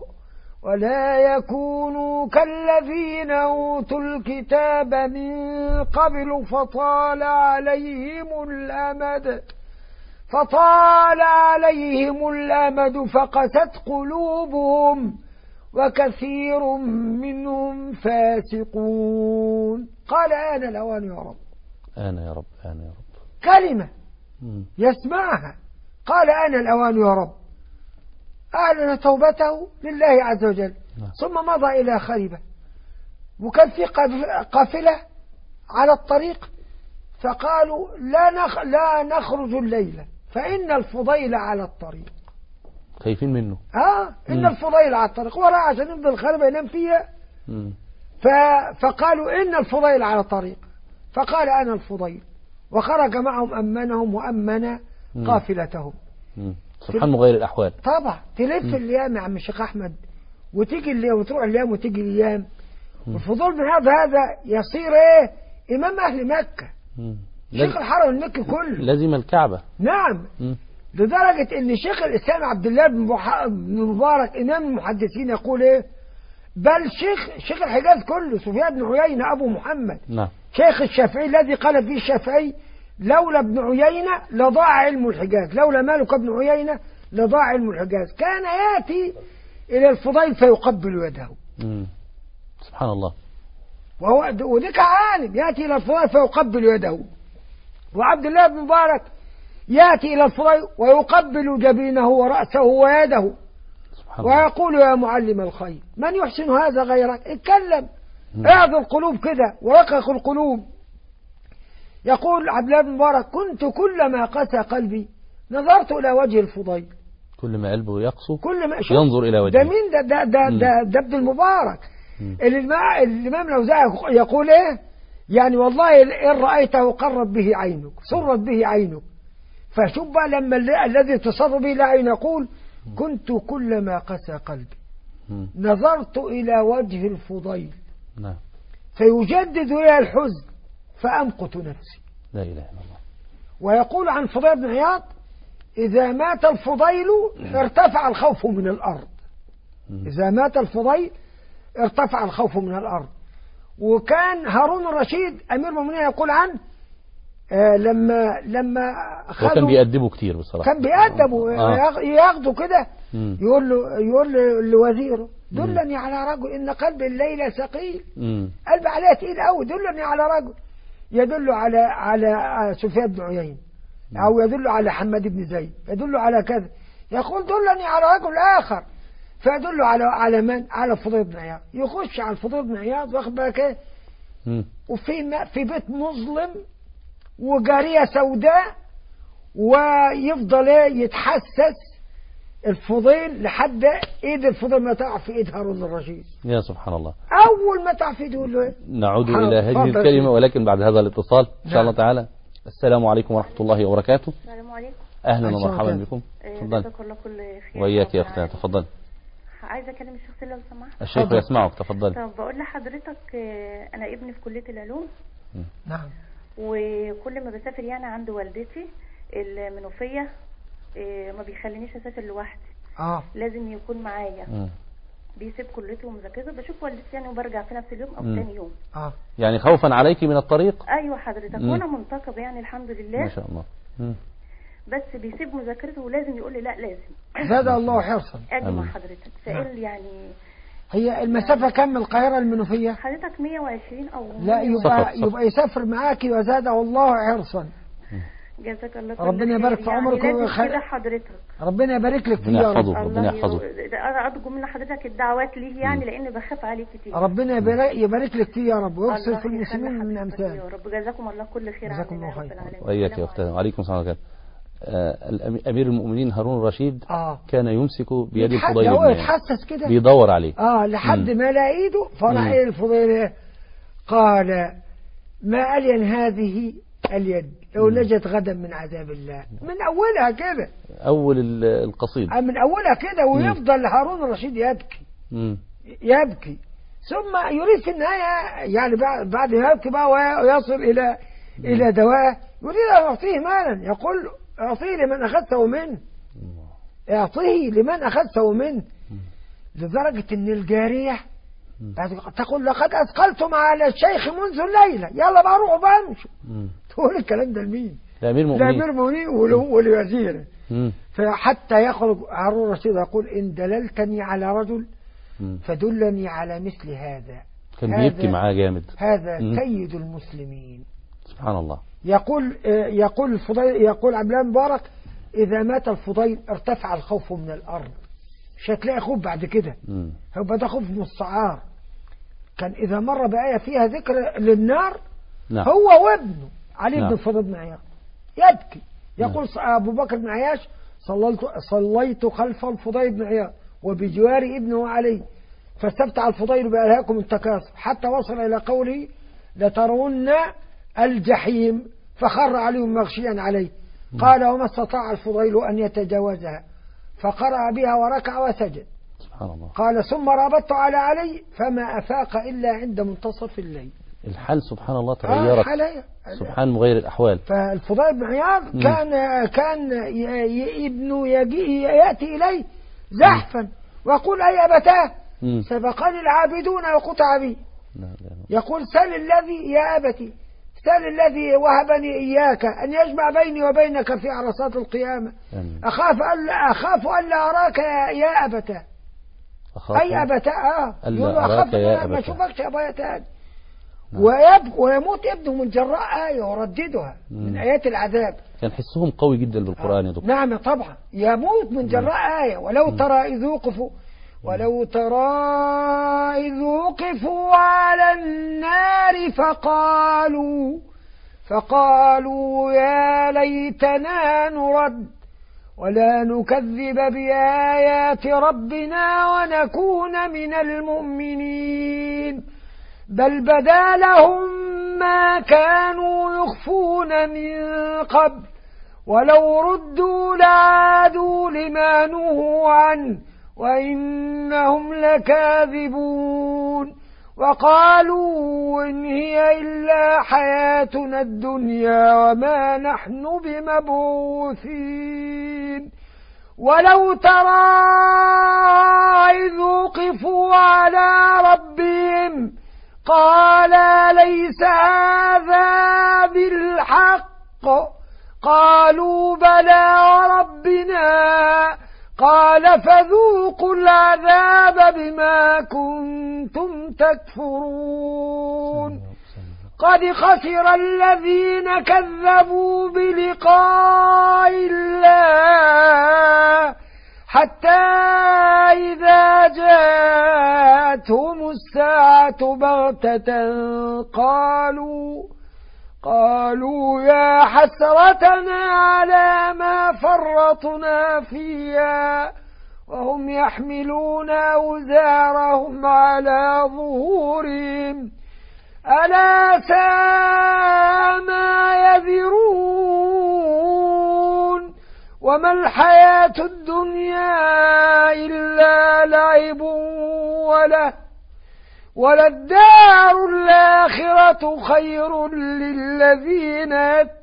B: ولا يكونوا كالذين أوتوا الكتاب من قبل فطال عليهم الأمد فطال عليهم الأمد فقست قلوبهم وكثير منهم فاسقون. قال آن الأوان يا رب.
A: آن يا رب آن يا رب.
B: كلمة
A: م.
B: يسمعها. قال آن الأوان يا رب، أعلن توبته لله عز وجل. ثم مضى إلى خريبة، وكان في قافلة على الطريق، فقالوا لا نخ... لا نخرج الليلة فإن الفضيل على الطريق.
A: خايفين منه.
B: اه إن
A: مم.
B: الفضيل على الطريق، وراء عشان يفضل خريبة ينام فيها. ف... فقالوا إن الفضيل على الطريق، فقال أنا الفضيل، وخرج معهم أمنهم وأمن
A: مم.
B: قافلتهم.
A: مم. سبحان مغير الأحوال.
B: طبعا تلف اليام يا عم الشيخ أحمد، وتيجي اليوم وتروح اليوم وتيجي اليوم. والفضول بن عياض هذا يصير ايه إمام أهل مكة، شيخ الحرم المكي كله،
A: لازم الكعبة.
B: نعم.
A: مم.
B: لدرجة ان شيخ الإسلام عبد الله بن مبارك إمام المحدثين يقول ايه، بل شيخ شيخ الحجاز كله سفيان بن عيينة أبو محمد،
A: نعم.
B: شيخ الشافعي الذي قال فيه الشافعي لولا ابن عيينة لضاع علم الحجاز، لولا مالك ابن عيينة لضاع علم الحجاز، كان يأتي إلى الفضيل فيقبل يده.
A: مم. سبحان الله.
B: وهو وذيك عالم يأتي إلى الفضيل فيقبل يده. وعبد الله بن مبارك يأتي إلى الفضيل ويقبل جبينه ورأسه ويده ويقول يا معلم الخير من يحسن هذا غيرك، اتكلم، اعظ القلوب كده ورقق القلوب. يقول عبد الله بن مبارك كنت كلما قسى قلبي نظرت إلى وجه الفضيل،
A: كل ما قلبه يقسو
B: كل ما
A: ينظر إلى وجهه.
B: ده مين ده ده ده, ده, ده ابن المبارك. الإمام الأوزاعي يقول إيه يعني والله إن رأيته قرت به عينك سرت به عينك. فشوف بقى لما الذي تصر به العين يقول كنت كلما قسى قلبي نظرت إلى وجه الفضيل
A: نعم.
B: فيجدد لي الحزن فأمقت نفسي.
A: لا إله إلا الله.
B: ويقول عن فضيل بن عياض إذا مات الفضيل ارتفع الخوف من الأرض. إذا مات الفضيل ارتفع الخوف من الأرض. وكان هارون الرشيد أمير المؤمنين يقول عنه آه لما لما
A: وكان بيأدبه كتير بصراحة،
B: كان بيأدبه آه. ياخده كده يقول له يقول لوزيره دلني على رجل إن قلب الليلة ثقيل، قلب عليه تقيل قوي، دلني على رجل يدل على على سفيان بن عيينة أو يدل على حماد بن زيد، يدل على كذا، يقول دلني على رجل آخر فيدل على على من؟ على الفضيل بن عياض. يخش على الفضيل بن عياض واخد بالك ايه؟ وفي في بيت مظلم وجارية سوداء، ويفضل ايه يتحسس الفضيل لحد ايد الفضيل ما تقع في ايد هارون الرشيد.
A: يا سبحان الله.
B: اول ما تقع في ايده يقول له ايه؟
A: نعود الى هذه الكلمة ولكن بعد هذا الاتصال ان شاء الله تعالى. السلام عليكم ورحمة الله وبركاته.
N: السلام عليكم.
A: اهلا ومرحبا بكم.
N: تفضل. الله كل خير.
A: وإياك يا اختنا تفضل.
N: عايزه اكلم الشيخ لو سمحت.
A: الشيخ يسمعك تفضل.
N: طب بقول لحضرتك انا ابني في كلية العلوم.
B: نعم.
N: وكل ما بسافر يعني عند والدتي المنوفية ما بيخلينيش اسافر لوحدي.
B: اه
N: لازم يكون معايا. م. بيسيب كليته ومذاكرته، بشوف والدتي يعني وبرجع في نفس اليوم او م. ثاني يوم.
B: اه
A: يعني خوفا عليك من الطريق.
N: ايوه حضرتك. م. وانا منتقبه يعني الحمد لله
A: ما شاء الله. م.
N: بس بيسيب مذاكرته ولازم يقول لي لا لازم.
B: زاد الله حرصا.
N: اجمع حضرتك سائل يعني
B: هي المسافة كم من القاهرة المنوفية؟
N: حضرتك مية وعشرين أو
B: لا يبقى يبقى يسافر معاكي وزاده الله حرصا.
N: جزاك الله
B: خير. ربنا يبارك في عمرك
N: ويخليك حضرتك.
B: ربنا يبارك لك فيه يا رب.
A: ربنا يحفظه.
N: انا ارجو من حضرتك الدعوات ليه يعني لان بخاف عليه كتير.
B: ربنا يبارك لك فيه يا رب ويكثر في المسلمين من امثال.
N: يا رب جزاكم الله كل خير.
B: جزاكم الله خير.
A: واياك يا اختنا. وعليكم السلام ورحمه الله. امير المؤمنين هارون الرشيد
B: آه.
A: كان يمسك بيد الفضيل
B: هو يتحسس كده
A: بيدور عليه
B: اه لحد مم. ما لا ايده فراح الى الفضيل قال ما الين هذه اليد لو نجت غدا من عذاب الله. من أولها كده
A: أول القصيد
B: من أولها كده ويفضل هارون الرشيد يبكي
A: مم.
B: يبكي ثم يريد في النهاية يعني بعد ما يبكي بقى ويصل إلى مم. إلى دواء يريد أن يعطيه مالا يقول أعطيه لمن أخذته منه أعطيه لمن أخذته منه لدرجة أن الجارية تقول لقد أثقلتم على الشيخ منذ الليلة يلا بقى روحوا بقى امشوا. تقول الكلام ده لمين؟
A: لأمير المؤمنين
B: لأمير المؤمنين ولوزيره. فحتى يخرج هارون الرشيد يقول إن دللتني على رجل مم. فدلني على مثل هذا.
A: كان بيبكي معاه جامد.
B: هذا مم. سيد المسلمين سبحان
A: الله.
B: يقول يقول الفضيل يقول عبد الله مبارك إذا مات الفضيل ارتفع الخوف من الأرض مش هتلاقي خوف بعد كده هيبقى ده خوف مستعار. كان إذا مر بآية فيها ذكر للنار نعم. هو وابنه علي نعم. بن الفضيل بن عياش يبكي يقول نعم. أبو بكر بن عياش صليت, صليت خلف الفضيل بن عياش وبجوار ابنه علي فاستفتع الفضيل بألهاكم التكاثر حتى وصل إلى قوله لترون الجحيم فخر عليهم مغشيا عليه قال وما استطاع الفضيل أن يتجاوزها فقرأ بها وركع وسجد
A: سبحان الله.
B: قال ثم رابطت على علي فما أفاق إلا عند منتصف الليل.
A: الحال سبحان الله تغيرت
B: آه
A: سبحان مغير الأحوال.
B: فالفضيل بن عياض كان كان ابنه يجي يأتي إليه زحفا ويقول أي أبتاه سبقني العابدون وقطع بي يقول سل الذي يا أبتي سل الذي وهبني إياك أن يجمع بيني وبينك في عرصات القيامة أخاف ألا أخاف ألا أراك يا أبتاه أي أبتاه آه يقول أخاف أن ما أشوفكش يا أبايا تاني ويموت ابنه من جراء آية ورددها من آيات العذاب.
A: كان حسهم قوي جدا بالقرآن يا دكتور.
B: نعم طبعا يموت من جراء آية ولو ترى إذ وقفوا ولو ترى إذ وقفوا على النار فقالوا فقالوا يا ليتنا نرد ولا نكذب بآيات ربنا ونكون من المؤمنين بل بدا لهم ما كانوا يخفون من قبل ولو ردوا لعادوا لما نهوا عنه وإنهم لكاذبون وقالوا إن هي إلا حياتنا الدنيا وما نحن بمبعوثين ولو ترى إذ وقفوا على ربهم قال ليس هذا بالحق قالوا بلى وربنا قال فذوقوا العذاب بما كنتم تكفرون قد خسر الذين كذبوا بلقاء الله حتى إذا جاءتهم الساعة بغتة قالوا قالوا يا حسرتنا على ما فرطنا فيها وهم يحملون أوزارهم على ظهورهم ألا ساء ما يذرون وما الحياة الدنيا إلا لعب وله وللدار الآخرة خير للذين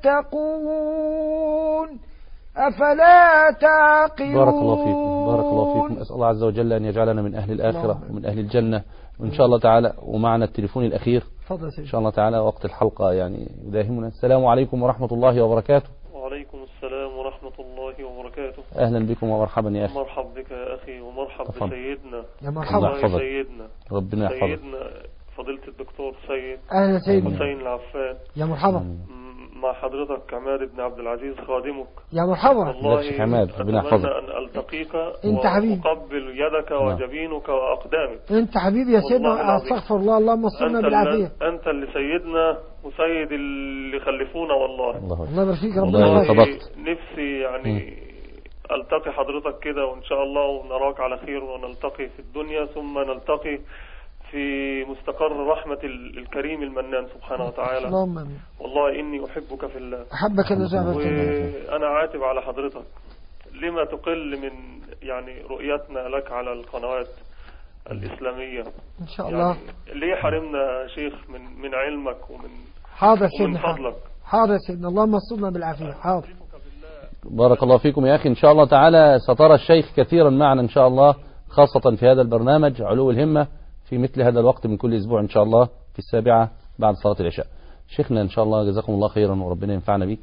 B: يتقون أفلا تعقلون.
A: بارك الله فيكم بارك الله فيكم. أسأل الله عز وجل أن يجعلنا من أهل الآخرة ومن أهل الجنة وإن شاء الله تعالى. ومعنا التليفون الأخير إن شاء الله تعالى وقت الحلقة يعني يداهمنا. السلام عليكم ورحمة الله وبركاته.
O: وعليكم السلام ورحمة الله وبركاته.
A: أهلا بكم ومرحبا يا أخي.
O: مرحبا بك يا أخي ومرحبا برحب بسيدنا
B: يا مرحبا
O: يا سيدنا
A: ربنا يحفظك
O: سيدنا فضيلة الدكتور سيد
B: أهلا سيدنا
O: حسين العفان
B: يا مرحبا
O: مع حضرتك عماد بن عبد العزيز خادمك
B: يا مرحبا
O: والله
A: عماد ربنا يحفظك
O: أن ألتقيك
B: أنت حبيبي
O: وأقبل يدك وجبينك وأقدامك
B: أنت حبيبي يا سيدنا استغفر الله اللهم صلنا بالعافية
O: أنت اللي سيدنا وسيد اللي خلفونا والله
B: الله يبارك فيك ربنا
O: يحفظك نفسي يعني ألتقي حضرتك كده وإن شاء الله ونراك على خير ونلتقي في الدنيا ثم نلتقي في مستقر رحمة الكريم المنان سبحانه وتعالى.
B: اللهم امين.
O: والله إني أحبك في الله.
B: أحبك الذي
O: وأنا عاتب على حضرتك لما تقل من يعني رؤيتنا لك على القنوات الإسلامية.
B: إن شاء الله.
O: يعني ليه حرمنا شيخ من من علمك ومن
B: حاضر سيدنا
O: ومن فضلك.
B: حاضر سيدنا اللهم صلنا بالعافية. حاضر.
A: بارك الله فيكم يا أخي. إن شاء الله تعالى سترى الشيخ كثيرا معنا إن شاء الله، خاصة في هذا البرنامج علو الهمة في مثل هذا الوقت من كل أسبوع إن شاء الله في السابعة بعد صلاة العشاء. شيخنا إن شاء الله جزاكم الله خيرا وربنا ينفعنا بك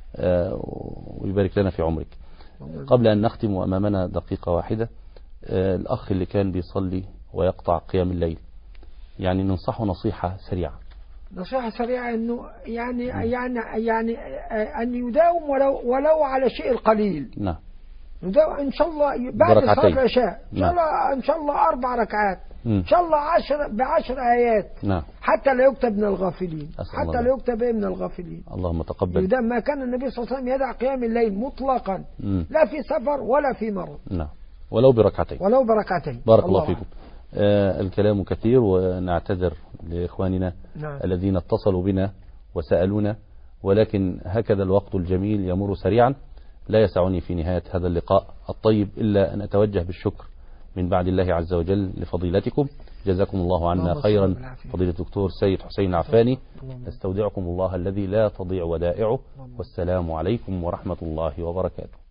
A: ويبارك لنا في عمرك. قبل أن نختم أمامنا دقيقة واحدة، الأخ اللي كان بيصلي ويقطع قيام الليل، يعني ننصحه نصيحة سريعة.
B: نصيحة سريعة إنه يعني يعني يعني أن يداوم ولو ولو على شيء القليل.
A: نعم.
B: يداوم إن شاء الله بعد صلاة العشاء إن شاء الله إن شاء الله أربع ركعات إن شاء الله عشر بعشر آيات.
A: نعم.
B: حتى لا يكتب من الغافلين. حتى لا يكتب من الغافلين.
A: اللهم تقبل.
B: يداوم. ما كان النبي صلى الله عليه وسلم يدع قيام الليل مطلقا مم. لا في سفر ولا في مرض.
A: نعم. ولو بركعتين.
B: ولو بركعتين.
A: بارك الله, الله فيكم. آه الكلام كثير ونعتذر لإخواننا
B: نعم.
A: الذين اتصلوا بنا وسألونا، ولكن هكذا الوقت الجميل يمر سريعا. لا يسعني في نهاية هذا اللقاء الطيب إلا أن أتوجه بالشكر من بعد الله عز وجل لفضيلتكم. جزاكم الله عنا خيرا فضيلة الدكتور سيد حسين العفاني. نستودعكم الله الذي لا تضيع ودائعه، والسلام عليكم ورحمة الله وبركاته.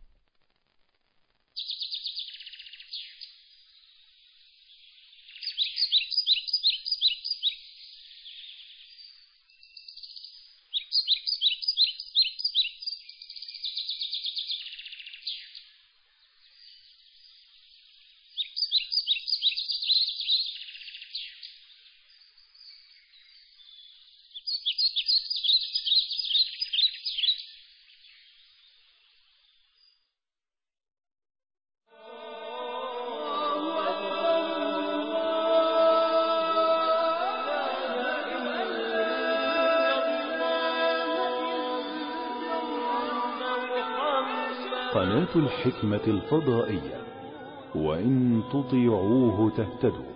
P: قناة الحكمة الفضائية، وإن تطيعوه تهتدوا.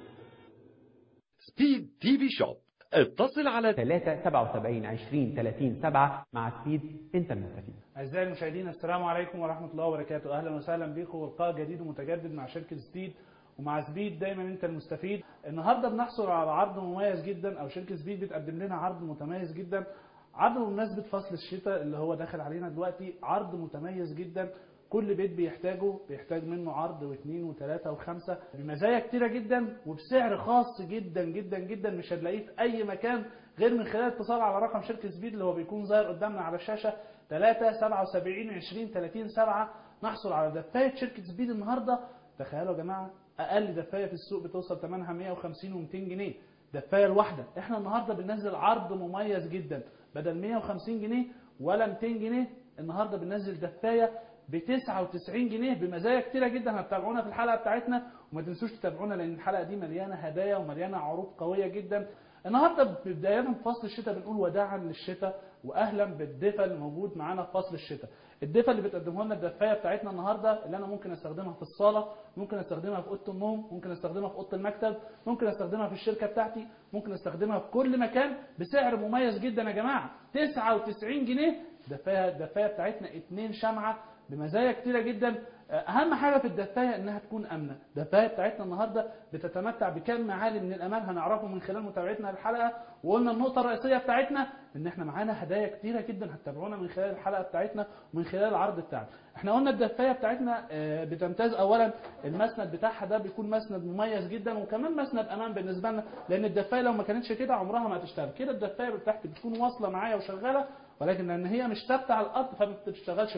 Q: سبيد تي في شوب، اتصل على
R: ثلاثة سبعة وسبعين عشرين ثلاثين سبعة. مع سبيد انت المستفيد.
S: أعزائي المشاهدين السلام عليكم ورحمة الله وبركاته. أهلا وسهلا بكم ولقاء جديد ومتجدد مع شركة سبيد، ومع سبيد دايما انت المستفيد. النهارده بنحصل على عرض مميز جدا، او شركة سبيد بتقدم لنا عرض متميز جدا، عرض بمناسبة فصل الشتاء اللي هو داخل علينا دلوقتي. عرض متميز جدا كل بيت بيحتاجه، بيحتاج منه عرض واثنين وثلاثة وخمسة بمزايا كتيرة جدا وبسعر خاص جدا جدا جدا مش هتلاقيه في أي مكان غير من خلال اتصال على رقم شركة سبيد اللي هو بيكون ظاهر قدامنا على الشاشة ثلاثة سبعة وسبعين عشرين ثلاثين سبعة. نحصل على دفاية شركة سبيد النهارده. تخيلوا يا جماعة، أقل دفاية في السوق بتوصل ثمنها مئة وخمسين ومئتين جنيه دفاية الواحدة. احنا النهارده بننزل عرض مميز جدا، بدل مئة وخمسين جنيه ولا مئتين جنيه النهارده بننزل دفاية ب تسعة وتسعين جنيه بمزايا كتيرة جدا. هتتابعونا في الحلقة بتاعتنا، وما تنسوش تتابعونا لأن الحلقة دي مليانة هدايا ومليانة عروض قوية جدا. النهارده بداية من فصل الشتاء بنقول وداعا للشتاء واهلا بالدفا اللي موجود معانا في فصل الشتاء. الدفا اللي بتقدمه لنا الدفايه بتاعتنا النهارده اللي انا ممكن استخدمها في الصاله، ممكن استخدمها في اوضه النوم، ممكن استخدمها في اوضه المكتب، ممكن استخدمها في الشركه بتاعتي، ممكن استخدمها في كل مكان بسعر مميز جدا يا جماعه تسعة وتسعين جنيه. دفايه الدفايه بتاعتنا اتنين شمعه بمزايا كتيرة جدا. اهم حاجه في الدفايه انها تكون امنه. الدفايه بتاعتنا النهارده بتتمتع بكم عالي من الامان هنعرفه من خلال متابعتنا للحلقه. وقلنا النقطه الرئيسيه بتاعتنا ان احنا معانا هدايا كتيره جدا هتتابعونا من خلال الحلقه بتاعتنا ومن خلال العرض بتاعنا. احنا قلنا الدفايه بتاعتنا بتمتاز اولا المسند بتاعها ده بيكون مسند مميز جدا، وكمان مسند امان بالنسبه لنا، لان الدفايه لو ما كانتش كده عمرها ما هتشتغل. كده الدفايه بتاعتي بتكون واصله معايا وشغاله، ولكن لان هي مش ثابته على الارض فما بتشتغلش معايا.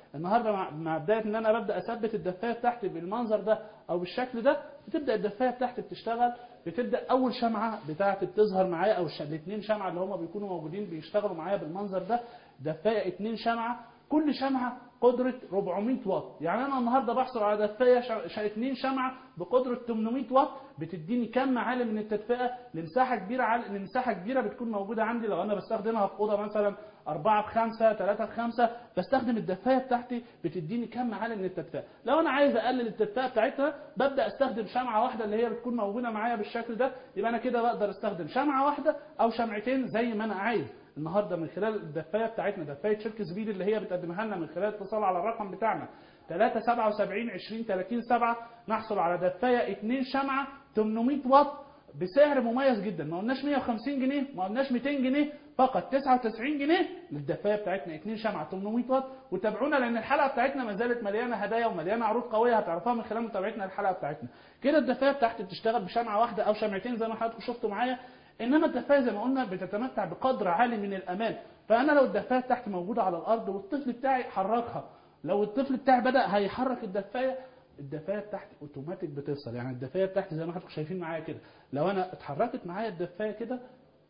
S: النهارده مع, مع بدايه ان انا ببدا اثبت الدفايه بتاعتي بالمنظر ده او بالشكل ده، بتبدا الدفايه بتاعتي بتشتغل، بتبدا اول شمعه بتاعتي بتظهر معايا او الاثنين شمعه اللي هم بيكونوا موجودين بيشتغلوا معايا بالمنظر ده، دفايه اثنين شمعه، كل شمعه قدره أربعمية واط. يعني انا النهارده بحصل على دفايه اثنين شمعه بقدره ثمانمية واط، بتديني كم عالي من التدفئه لمساحه كبيره عالي لمساحه كبيره بتكون موجوده عندي. لو انا بستخدمها في اوضه مثلا أربعة في خمسة ثلاثة في خمسة، بستخدم الدفايه بتاعتي بتديني كم عالي من التدفئه. لو انا عايز اقلل التدفئه بتاعتها ببدا استخدم شمعه واحده اللي هي بتكون موجوده معايا بالشكل ده، يبقى انا كده بقدر استخدم شمعه واحده او شمعتين زي ما انا عايز. النهارده من خلال الدفايه بتاعتنا، دفايه شركه سبيد اللي هي بتقدمها لنا من خلال اتصال على الرقم بتاعنا ثلاثة سبعة سبعة عشرين ثلاثين سبعة، نحصل على دفايه اثنين شمعه ثمانمية واط بسعر مميز جدا. ما قلناش مية وخمسين جنيه، ما قلناش مئتين جنيه، فقط تسعة وتسعين جنيه للدفايه بتاعتنا اثنين شمعه ثمانمية واط. وتابعونا لان الحلقه بتاعتنا ما زالت مليانه هدايا ومليانه عروض قويه هتعرفوها من خلال متابعتنا للحلقه بتاعتنا. كده الدفايه بتاعتي بتشتغل بشمعه واحده او شمعتين زي ما حضراتكم شفتوا معايا، انما الدفايه زي ما قلنا بتتمتع بقدر عالي من الامان. فانا لو الدفايه بتاعتي موجوده على الارض والطفل بتاعي حركها، لو الطفل بتاعي بدا هيحرك الدفايه، الدفايه بتاعتي اوتوماتيك بتفصل. يعني الدفايه بتاعتي زي ما حضراتكم شايفين معايا كده، لو انا اتحركت معايا الدفايه كده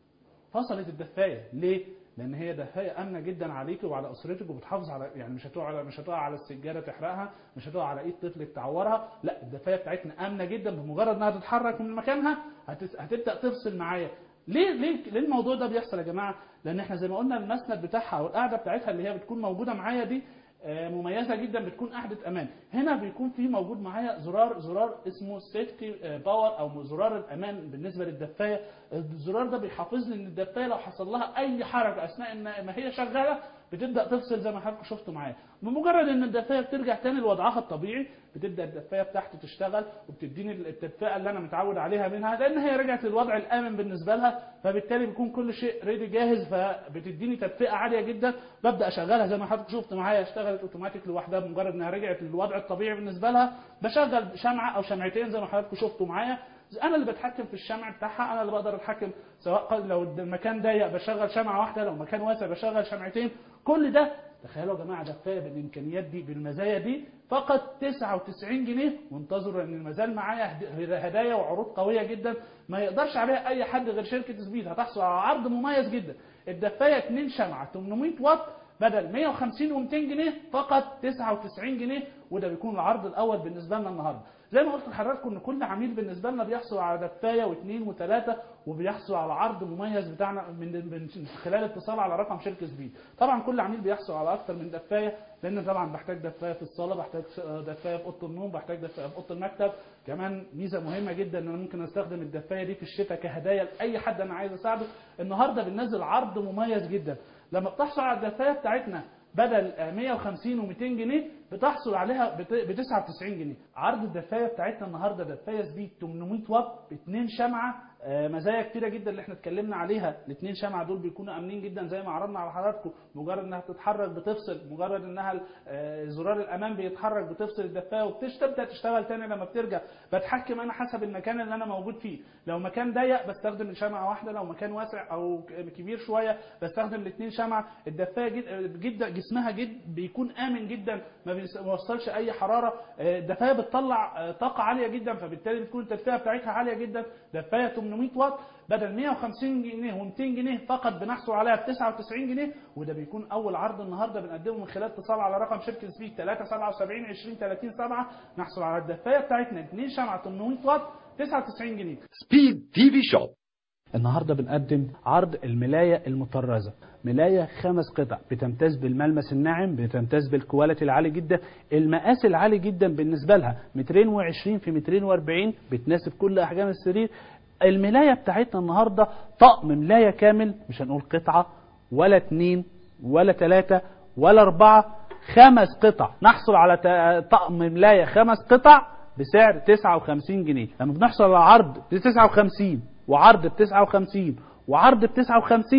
S: فصلت الدفايه. ليه؟ لان هي دفايه امنه جدا عليك وعلى اسرتك، وبتحافظ على يعني مش هتقع مش هتقع على السجاده تحرقها، مش هتقع على ايد طفلك تعورها، لا الدفايه بتاعتنا امنه جدا، بمجرد انها تتحرك من مكانها هتبدا تفصل معايا. ليه ليه ليه الموضوع ده بيحصل يا جماعه؟ لان احنا زي ما قلنا المسند بتاعها او القاعده بتاعتها اللي هي بتكون موجوده معايا دي مميزه جدا، بتكون قاعده امان. هنا بيكون في موجود معايا زرار زرار اسمه سيفتي باور او زرار الامان بالنسبه للدفايه. الزرار ده بيحافظ لي ان الدفايه لو حصل لها اي حركه اثناء ما هي شغاله بتبدا تفصل زي ما حضراتكم شفتوا معايا. بمجرد ان الدفايه بترجع تاني لوضعها الطبيعي بتبدا الدفايه بتاعتي تشتغل وبتديني التدفئه اللي انا متعود عليها منها، لان هي رجعت للوضع الامن بالنسبه لها، فبالتالي بيكون كل شيء ريدي جاهز، فبتديني تدفئه عاليه جدا. ببدا اشغلها زي ما حضراتكم شفتوا معايا، اشتغلت اوتوماتيك لوحدها بمجرد انها رجعت للوضع الطبيعي بالنسبه لها. بشغل شمعه او شمعتين زي ما حضراتكم شفتوا معايا، انا اللي بتحكم في الشمع بتاعها، انا اللي بقدر اتحكم، سواء لو المكان ضيق بشغل شمعه واحده، لو مكان واسع بشغل شمعتين. كل ده تخيلوا يا جماعه دفايه بالامكانيات دي بالمزايا دي فقط تسعة وتسعين جنيه. وانتظروا ان المازال معايا هدايا وعروض قويه جدا ما يقدرش عليها اي حد غير شركه سبيد. هتحصل على عرض مميز جدا، الدفايه اثنين شمعه ثمانمية واط بدل مية وخمسين ومئتين جنيه فقط تسعة وتسعين جنيه، وده بيكون العرض الاول بالنسبه لنا النهارده. زي ما قلت لحضراتكم ان كل عميل بالنسبه لنا بيحصل على دفايه واثنين وثلاثه، وبيحصل على عرض مميز بتاعنا من خلال اتصال على رقم شركه سبيد. طبعا كل عميل بيحصل على اكثر من دفايه، لان طبعا بحتاج دفايه في الصاله، بحتاج دفايه في اوضه النوم، بحتاج دفايه في اوضه المكتب. كمان ميزه مهمه جدا ان انا ممكن استخدم الدفايه دي في الشتاء كهدايا لاي حد انا عايز اساعده. النهارده بننزل عرض مميز جدا، لما بتحصل على الدفايه بتاعتنا بدل مية وخمسين ومئتين جنيه بتحصل عليها ب تسعة وتسعين جنيه. عرض الدفايه بتاعتنا النهارده دفايه سبيد ثمانمية واط باثنين شمعه، مزايا كتيره جدا اللي احنا اتكلمنا عليها. الاثنين شمعه دول بيكونوا امنين جدا زي ما عرضنا على حضراتكم، مجرد انها بتتحرك بتفصل، مجرد انها زرار الامان بيتحرك بتفصل الدفايه وبتبدا تشتغل تاني لما بترجع. بتحكم انا حسب المكان اللي انا موجود فيه، لو مكان ضيق بستخدم شمعه واحده، لو مكان واسع او كبير شويه بستخدم الاثنين شمعه. الدفايه جد جدا جسمها جد بيكون امن جدا، ما بيوصلش اي حراره. الدفايه بتطلع طاقه عاليه جدا، فبالتالي بتكون التدفئه بتاعتها عاليه جدا. دفايه ثمانمية واط بدل مية وخمسين جنيه ومئتين جنيه فقط بنحصل عليها ب تسعة وتسعين جنيه، وده بيكون اول عرض النهارده بنقدمه من خلال اتصال على رقم شركه سبيد ثلاثة سبعة سبعة عشرين ثلاثين سبعة. نحصل على الدفايه بتاعتنا اثنين شمعه ثمانمية واط تسعة وتسعين جنيه.
Q: سبيد تي في شوب
S: النهارده بنقدم عرض الملايه المطرزه، ملايه خمس قطع بتمتاز بالملمس الناعم، بتمتاز بالكواليتي العالي جدا، المقاس العالي جدا بالنسبه لها مترين وعشرين في مترين واربعين، بتناسب كل احجام السرير. الملايه بتاعتنا النهارده طقم ملايه كامل، مش هنقول قطعه ولا اتنين ولا تلاته ولا اربعه، خمس قطع. نحصل على طقم ملايه خمس قطع بسعر تسعة وخمسين جنيه. لما بنحصل على عرض ب تسعة وخمسين وعرض ب تسعة وخمسين وعرض ب تسعة وخمسين،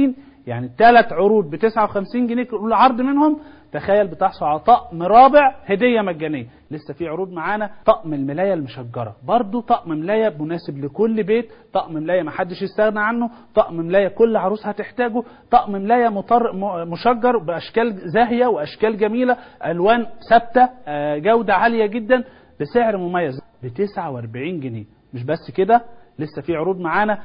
S: يعني ثلاث عروض ب تسعة وخمسين جنيه كل عرض منهم تخيل بتحصل على طقم رابع هديه مجانيه. لسه في عروض معانا طقم الملايه المشجره، برضو طقم ملايه مناسب لكل بيت، طقم ملايه ما حدش يستغنى عنه، طقم ملايه كل عروس هتحتاجه، طقم ملايه مطر مشجر باشكال زاهيه واشكال جميله، الوان ثابته، جوده عاليه جدا بسعر مميز ب تسعة وأربعين جنيه. مش بس كده، لسه في عروض معانا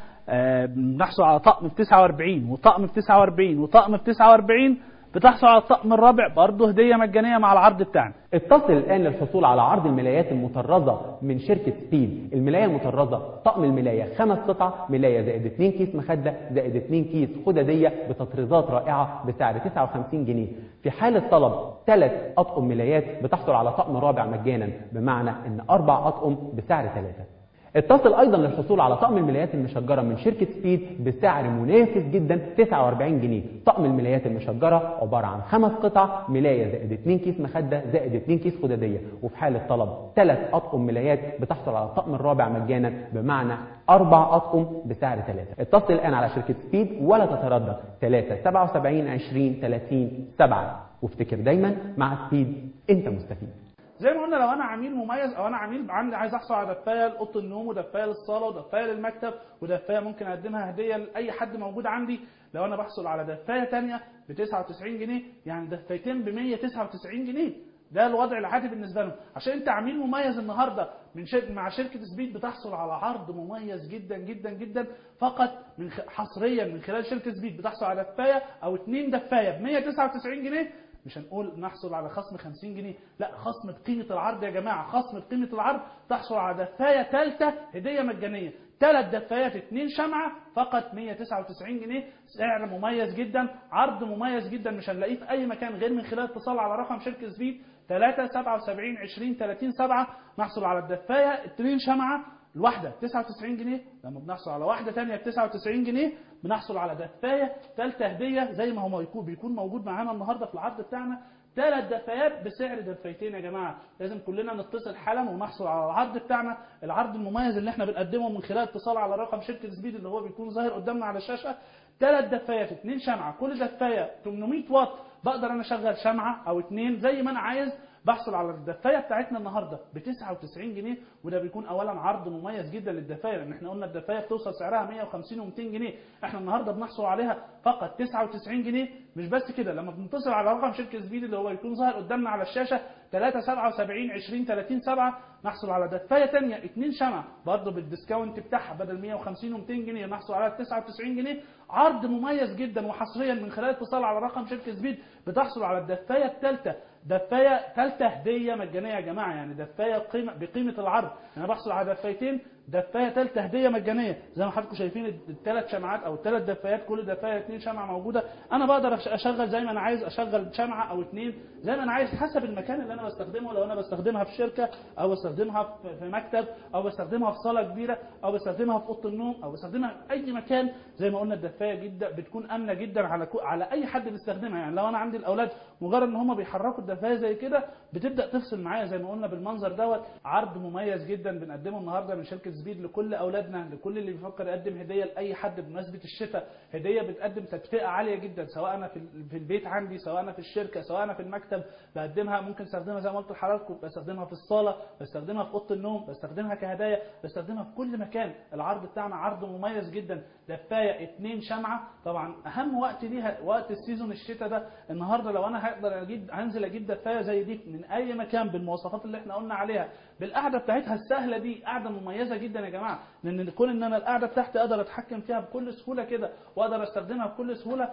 S: بنحصل على طقم ب تسعة وأربعين وطقم ب تسعة وأربعين وطقم ب تسعة وأربعين، بتحصل على الطقم الرابع برضه هديه مجانيه مع العرض بتاعنا.
R: اتصل الان للحصول على عرض الملايات المطرزه من شركه سبيد. الملايه المطرزه طقم الملايه خمس قطع ملايه زائد اتنين كيس مخده زائد اتنين كيس خدديه بتطريزات رائعه بسعر تسعة وخمسين جنيه. في حاله طلب ثلاث اطقم ملايات بتحصل على طقم رابع مجانا، بمعنى ان اربع اطقم بسعر ثلاثه. اتصل ايضا للحصول على طقم الملايات المشجره من شركه سبيد بسعر منافس جدا تسعة وأربعين جنيه. طقم الملايات المشجره عباره عن خمس قطع ملايه زائد اتنين كيس مخده زائد اتنين كيس خدديه، وفي حاله طلب ثلاث اطقم ملايات بتحصل على الطقم الرابع مجانا، بمعنى اربع اطقم بسعر ثلاثه. اتصل الان على شركه سبيد ولا تتردد ثلاثة سبعة وسبعين عشرين ثلاثين سبعة، وافتكر دايما مع سبيد انت مستفيد.
S: زي ما قلنا لو انا عميل مميز او انا عميل عندي عايز احصل على دفايه لاوضه النوم ودفايه للصاله ودفايه للمكتب ودفايه ممكن اقدمها هديه لاي حد موجود عندي، لو انا بحصل على دفايه ثانيه ب تسعة وتسعين جنيه، يعني دفايتين ب مية وتسعة وتسعين جنيه، ده الوضع العادي بالنسبه لهم. عشان انت عميل مميز النهارده من شر... مع شركه سبيد بتحصل على عرض مميز جدا جدا جدا فقط من خ... حصريا من خلال شركه سبيد بتحصل على دفايه او اثنين دفايه ب مية وتسعة وتسعين جنيه. مش هنقول نحصل على خصم خمسين جنيه، لا، خصم بقيمه العرض يا جماعه، خصم بقيمه العرض. تحصل على دفايه ثالثه هديه مجانيه، ثلاث دفايات اثنين شمعه فقط مية وتسعة وتسعين جنيه، سعر مميز جدا، عرض مميز جدا مش هنلاقيه في اي مكان غير من خلال اتصال على رقم شركه سبيد ثلاثة سبعة وسبعين عشرين ثلاثين سبعة. نحصل على الدفايه اثنين شمعه الواحده تسعة وتسعين جنيه، لما بنحصل على واحده ثانيه ب تسعة وتسعين جنيه بنحصل على دفايه ثالثه هديه زي ما هو يكون بيكون موجود معانا النهارده في العرض بتاعنا، ثلاث دفايات بسعر دفايتين. يا جماعه لازم كلنا نتصل حالا ونحصل على العرض بتاعنا، العرض المميز اللي احنا بنقدمه من خلال اتصال على رقم شركه سبيد اللي هو بيكون ظاهر قدامنا على الشاشه. ثلاث دفايات اثنين شمعه، كل دفايه ثمانمية واط، بقدر انا اشغل شمعه او اثنين زي ما انا عايز. بحصل على الدفايه بتاعتنا النهارده ب تسعة وتسعين جنيه، وده بيكون اولا عرض مميز جدا للدفايه، لان احنا قلنا الدفايه بتوصل سعرها مية وخمسين ومئتين جنيه، احنا النهارده بنحصل عليها فقط تسعة وتسعين جنيه. مش بس كده، لما بنتصل على رقم شركه سبيد اللي هو يكون ظاهر قدامنا على الشاشه ثلاثة سبعة وسبعين عشرين ثلاثين سبعة، نحصل على دفايه ثانيه اثنين شمعه برضه بالديسكاونت بتاعها، بدل مية وخمسين ومئتين جنيه نحصل على تسعة وتسعين جنيه. عرض مميز جدا وحصريا من خلال اتصال على رقم شركه سبيد بتحصل على الدفايه الثالثه، دفايه ثالثه هديه مجانيه يا جماعه، يعني دفايه قيمه بقيمه العرض. انا بحصل على دفايتين دفايه ثالثه هديه مجانيه زي ما حضراتكم شايفين، الثلاث شمعات او الثلاث دفايات كل دفايه اثنين شمعه موجوده. انا بقدر اشغل زي ما انا عايز، اشغل شمعه او اثنين زي ما انا عايز حسب المكان اللي انا بستخدمه، لو انا بستخدمها في شركه او بستخدمها في مكتب او بستخدمها في صاله كبيره او بستخدمها في اوضه النوم او بستخدمها في اي مكان. زي ما قلنا الدفايه جدا بتكون امنه جدا على على اي حد بيستخدمها، يعني لو انا عندي الاولاد مجرد ان هم بيحركوا الدفايه زي كده بتبدا تفصل معايا زي ما قلنا بالمنظر دوت. عرض مميز جدا بنقدمه النهارده من شركه سبيد لكل اولادنا، لكل اللي بيفكر يقدم هديه لاي حد بمناسبه الشتاء، هديه بتقدم تدفئه عاليه جدا، سواء انا في في البيت عندي، سواء انا في الشركه، سواء انا في المكتب بقدمها. ممكن استخدمها زي ما قلت لحضراتكم، بستخدمها في الصاله، بستخدمها في اوضه النوم، بستخدمها كهدايا، بستخدمها في كل مكان. العرض بتاعنا عرض مميز جدا، دفايه اثنين شمعه. طبعا اهم وقت ليها وقت السيزون الشتاء ده. النهارده لو انا هقدر اجيب هنزل اجيب دفايه زي دي من اي مكان بالمواصفات اللي احنا قلنا عليها، بالقعده بتاعتها السهله دي، قعده مميزه جدا يا جماعه، لان كون ان انا القعده بتاعتي اقدر اتحكم فيها بكل سهوله كده واقدر استخدمها بكل سهوله،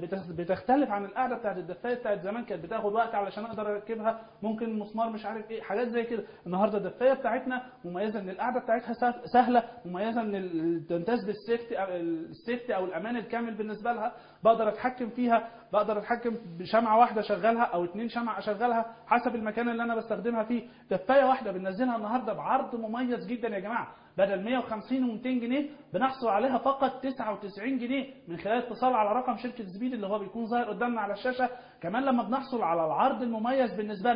S: بتختلف عن القعده بتاعت الدفايه بتاعت زمان كانت بتاخد وقت علشان اقدر اركبها، ممكن مسمار مش عارف ايه حاجات زي كده. النهارده الدفايه بتاعتنا مميزه ان القعده بتاعتها سهله، مميزه ان تمتاز بالسيفتي السيفتي او الامان الكامل بالنسبه لها، بقدر اتحكم فيها، بقدر اتحكم بشمعه واحده اشغلها او اثنين شمعه اشغلها حسب المكان اللي انا بستخدمها فيه. دفايه واحده بننزلها النهارده بعرض مميز جدا يا جماعه، بدل مية وخمسين ومئتين جنيه بنحصل عليها فقط تسعة وتسعين جنيه من خلال اتصال على رقم شركه سبيد اللي هو بيكون ظاهر قدامنا على الشاشه. كمان لما بنحصل على العرض المميز بالنسبه لنا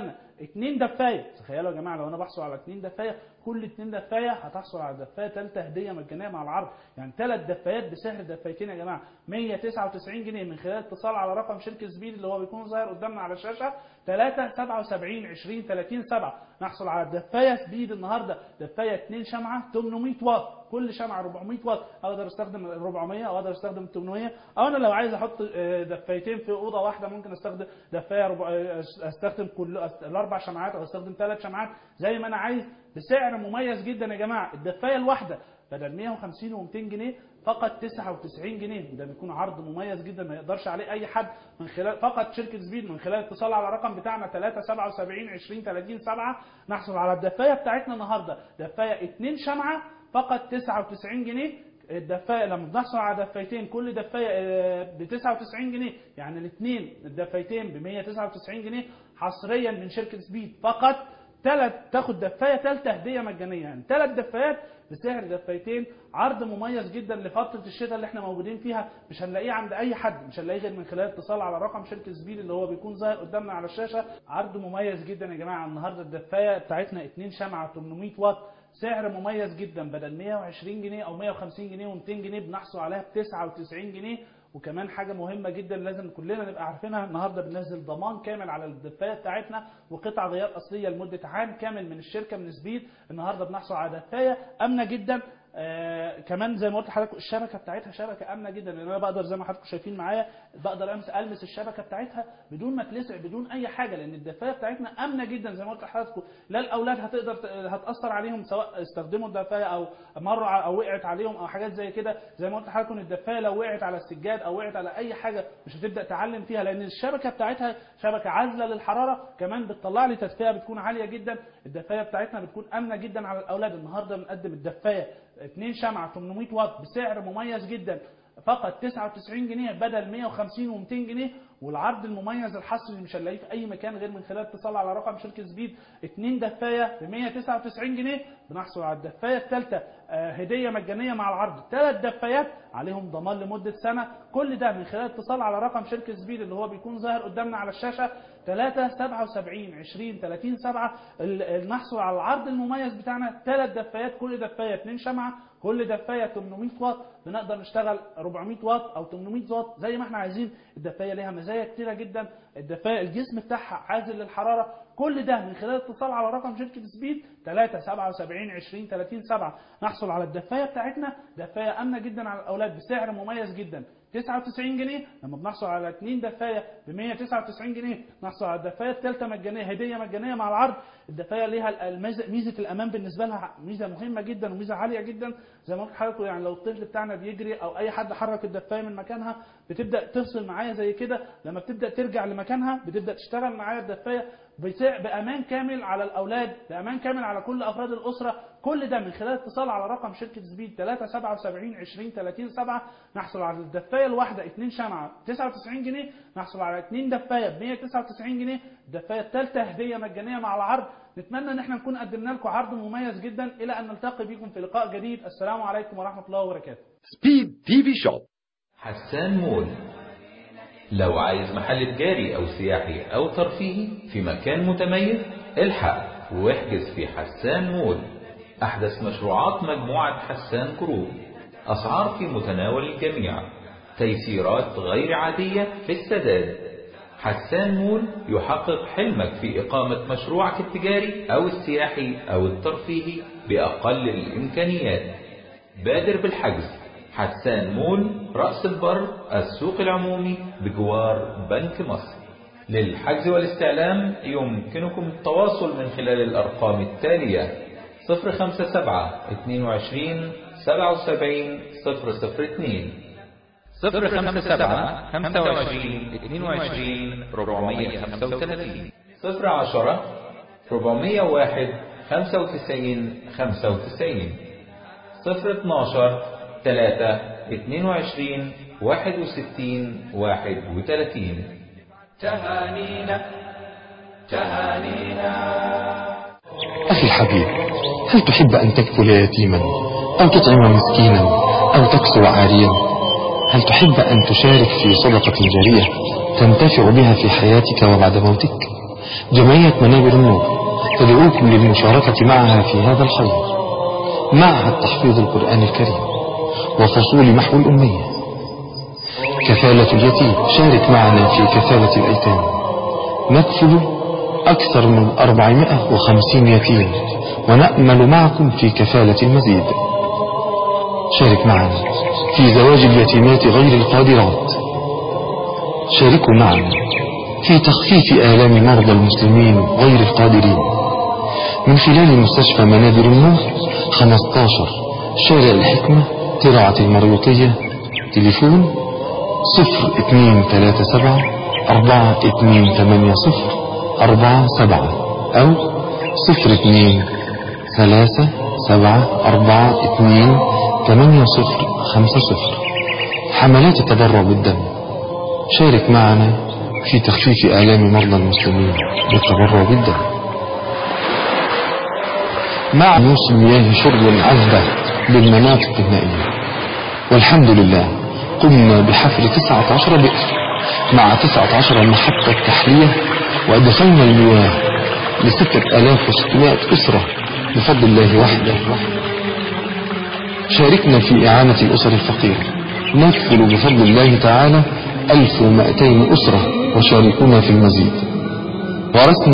S: اتنين دفايه. تخيلوا يا جماعه لو انا بحصل على اتنين دفايه، كل اتنين دفايه هتحصل على دفايه ثالثه هديه مجانيه مع العرض. يعني ثلاث دفايات بسعر دفايتين يا جماعه مية وتسعة وتسعين جنيه من خلال اتصال على رقم شركه سبيد اللي هو بيكون ظاهر قدامنا على الشاشه ثلاثة سبعة وسبعين عشرين ثلاثين سبعة. نحصل على دفايه سبيد النهارده دفايه اتنين شمعه ثمانمية واط، كل شمعه أربعمية واط، اقدر استخدم أربعمية او اقدر استخدم ثمانمية، او انا لو عايز احط دفايتين في اوضه واحده ممكن استخدم دفايه ربع... استخدم كل الاربع شمعات او استخدم ثلاث شمعات زي ما انا عايز بسعر مميز جدا يا جماعه. الدفايه الواحده بدل مية وخمسين ومئتين جنيه فقط تسعة وتسعين جنيه، وده بيكون عرض مميز جدا ما يقدرش عليه اي حد من خلال فقط شركه سبيد من خلال اتصال على الرقم بتاعنا ثلاثة سبعة وسبعين عشرين ثلاثين سبعة. نحصل على الدفايه بتاعتنا النهارده دفايه اتنين شمعه فقط تسعة وتسعين جنيه. الدفايه لما بنحصل على دفايتين كل دفايه ب تسعة وتسعين جنيه، يعني الاثنين الدفايتين ب مية وتسعة وتسعين جنيه حصريا من شركه سبيد فقط. ثلاث تاخد دفايه ثالثه هديه مجانيه، يعني ثلاث دفايات بسعر دفايتين. عرض مميز جدا لفتره الشتاء اللي احنا موجودين فيها، مش هنلاقيه عند اي حد، مش هنلاقيه غير من خلال اتصال على رقم شركه سبيد اللي هو بيكون ظاهر قدامنا على الشاشه. عرض مميز جدا يا جماعه النهارده الدفايه بتاعتنا اتنين شمعه ثمانمية واط سعر مميز جدا بدل مية وعشرين جنيه او مية وخمسين جنيه ومئتين جنيه بنحصل عليها ب تسعة وتسعين جنيه. وكمان حاجه مهمه جدا لازم كلنا نبقى عارفينها، النهارده بننزل ضمان كامل على الدفايه بتاعتنا وقطع غيار اصليه لمده عام كامل من الشركه من سبيد. النهارده بنحصل على دفايه امنه جدا. آه كمان زي ما قلت لحضراتكم الشبكه بتاعتها شبكه امنه جدا، لان انا بقدر زي ما حضراتكم شايفين معايا بقدر امس المس الشبكه بتاعتها بدون ما تلسع بدون اي حاجه، لان الدفايه بتاعتنا امنه جدا زي ما قلت لحضراتكم. لا الاولاد هتقدر هتاثر عليهم سواء استخدموا الدفايه او مروا او وقعت عليهم او حاجات زي كده. زي ما قلت لحضراتكم الدفايه لو وقعت على السجاد او وقعت على اي حاجه مش هتبدا تعلم فيها، لان الشبكه بتاعتها شبكه عازله للحراره، كمان بتطلع لي تدفئه بتكون عاليه جدا. الدفايه بتاعتنا بتكون امنه جدا على الاولاد. النهارده بنقدم الدفايه اتنين شمعة ثمانمية واط بسعر مميز جدا فقط تسعة وتسعين جنيه بدل مية وخمسين ومئتين جنيه. والعرض المميز الحصري اللي مش هنلاقيه في اي مكان غير من خلال اتصال على رقم شركه سبيد اتنين دفايه ب مية وتسعة وتسعين جنيه بنحصل على الدفايه الثالثه هديه مجانيه مع العرض. ثلاث دفايات عليهم ضمان لمده سنه، كل ده من خلال اتصال على رقم شركه سبيد اللي هو بيكون ظاهر قدامنا على الشاشه ثلاثة سبعة وسبعين عشرين ثلاثين سبعة. نحصل على العرض المميز بتاعنا ثلاث دفايات كل دفايه اتنين شمعه، كل دفايه ثمانمية واط، بنقدر نشتغل أربعمية واط او ثمانمية واط زي ما احنا عايزين. الدفايه ليها مزايا كتيره جدا، الدفايه الجسم بتاعها عازل للحراره، كل ده من خلال اتصال على رقم شركه سبيد ثلاثة سبعة وسبعين عشرين ثلاثين سبعة. نحصل على الدفايه بتاعتنا دفايه امنه جدا على الاولاد بسعر مميز جدا تسعة وتسعين جنيه. لما بنحصل على اثنين دفايه ب مية وتسعة وتسعين جنيه نحصل على الدفايه الثالثه مجانيه هديه مجانيه مع العرض. الدفايه ليها ميزه الامان بالنسبه لها ميزه مهمه جدا وميزه عاليه جدا زي ما قلت لحضراتكم. يعني لو الطفل بتاعنا بيجري او اي حد حرك الدفايه من مكانها بتبدا تفصل معايا زي كده، لما بتبدا ترجع لمكانها بتبدا تشتغل معايا الدفايه بامان كامل على الاولاد، بامان كامل على كل افراد الاسره. كل ده من خلال اتصال على رقم شركه سبيد ثلاثة سبعة وسبعين عشرين ثلاثين سبعة. نحصل على الدفايه الواحده اتنين شمعه تسعة وتسعين جنيه، نحصل على اثنين دفايه ب مية وتسعة وتسعين جنيه، الدفايه الثالثه هديه مجانيه مع العرض. نتمنى ان احنا نكون قدمنا لكم عرض مميز جدا. الى ان نلتقي بكم في لقاء جديد، السلام عليكم ورحمه الله وبركاته.
Q: سبيد تي في شوب.
T: حسان مول، لو عايز محل تجاري او سياحي او ترفيهي في مكان متميز الحق واحجز في حسان مول. احدث مشروعات مجموعة حسان جروب، اسعار في متناول الجميع، تيسيرات غير عادية في السداد. حسان مول يحقق حلمك في إقامة مشروعك التجاري أو السياحي أو الترفيهي بأقل الإمكانيات. بادر بالحجز. حسان مول، رأس البر، السوق العمومي بجوار بنك مصر. للحجز والاستعلام يمكنكم التواصل من خلال الأرقام التالية: صفر خمسة سبعة اثنين وعشرين سبعة وسبعين صفر صفر اثنين،
U: صفر خمسة سبعة خمسة وعشرين اثنين وعشرين أربعمية خمسة وثلاثين،
T: صفر عشرة أربعمية وواحد خمسة وتسعين خمسة وتسعين، صفر اتناشر ثلاثة اثنين وعشرين واحد وستين واحد وثلاثين.
V: تهانينا تهانينا.
W: أخي الحبيب، هل تحب أن تكفل يتيما أو تطعم مسكينا أو تكسو عاريا؟ هل تحب أن تشارك في صدقة جارية تنتفع بها في حياتك وبعد موتك؟ جمعية منابر النور تدعوكم للمشاركة معها في هذا الخير. معهد تحفيظ القرآن الكريم وفصول محو الأمية، كفالة اليتيم، شارك معنا في كفالة الأيتام، نكفل أكثر من أربعمائة وخمسين يتيم ونأمل معكم في كفالة المزيد. شارك معنا في زواج اليتيمات غير القادرات، شاركوا معنا في تخفيف آلام مرضى المسلمين غير القادرين من خلال مستشفى منابر النور خمسة عشر شارع الحكمة ترعة المريوطية. تليفون صفر اثنين ثلاثة سبعة أربعة اثنين ثمانية صفر أربعة سبعة أو صفر اثنين ثلاثة سبعة أربعة اثنين ثمانية صفر خمسة صفر. حملات التبرع بالدم، شارك معنا في تخفيف آلام مرضى المسلمين بالتبرع بالدم. مع موسم مياه شرب عذبة للمناطق النائية، والحمد لله قمنا بحفر تسعة عشر بئر مع تسعة عشر محطة تحلية، وأدخلنا المياه لستة آلاف وستمائة أسرة بفضل الله وحده. شاركنا في إعانة الأسر الفقيرة، نكفل بفضل الله تعالى ألف ومائتين أسرة، وشاركونا في المزيد. ورثنا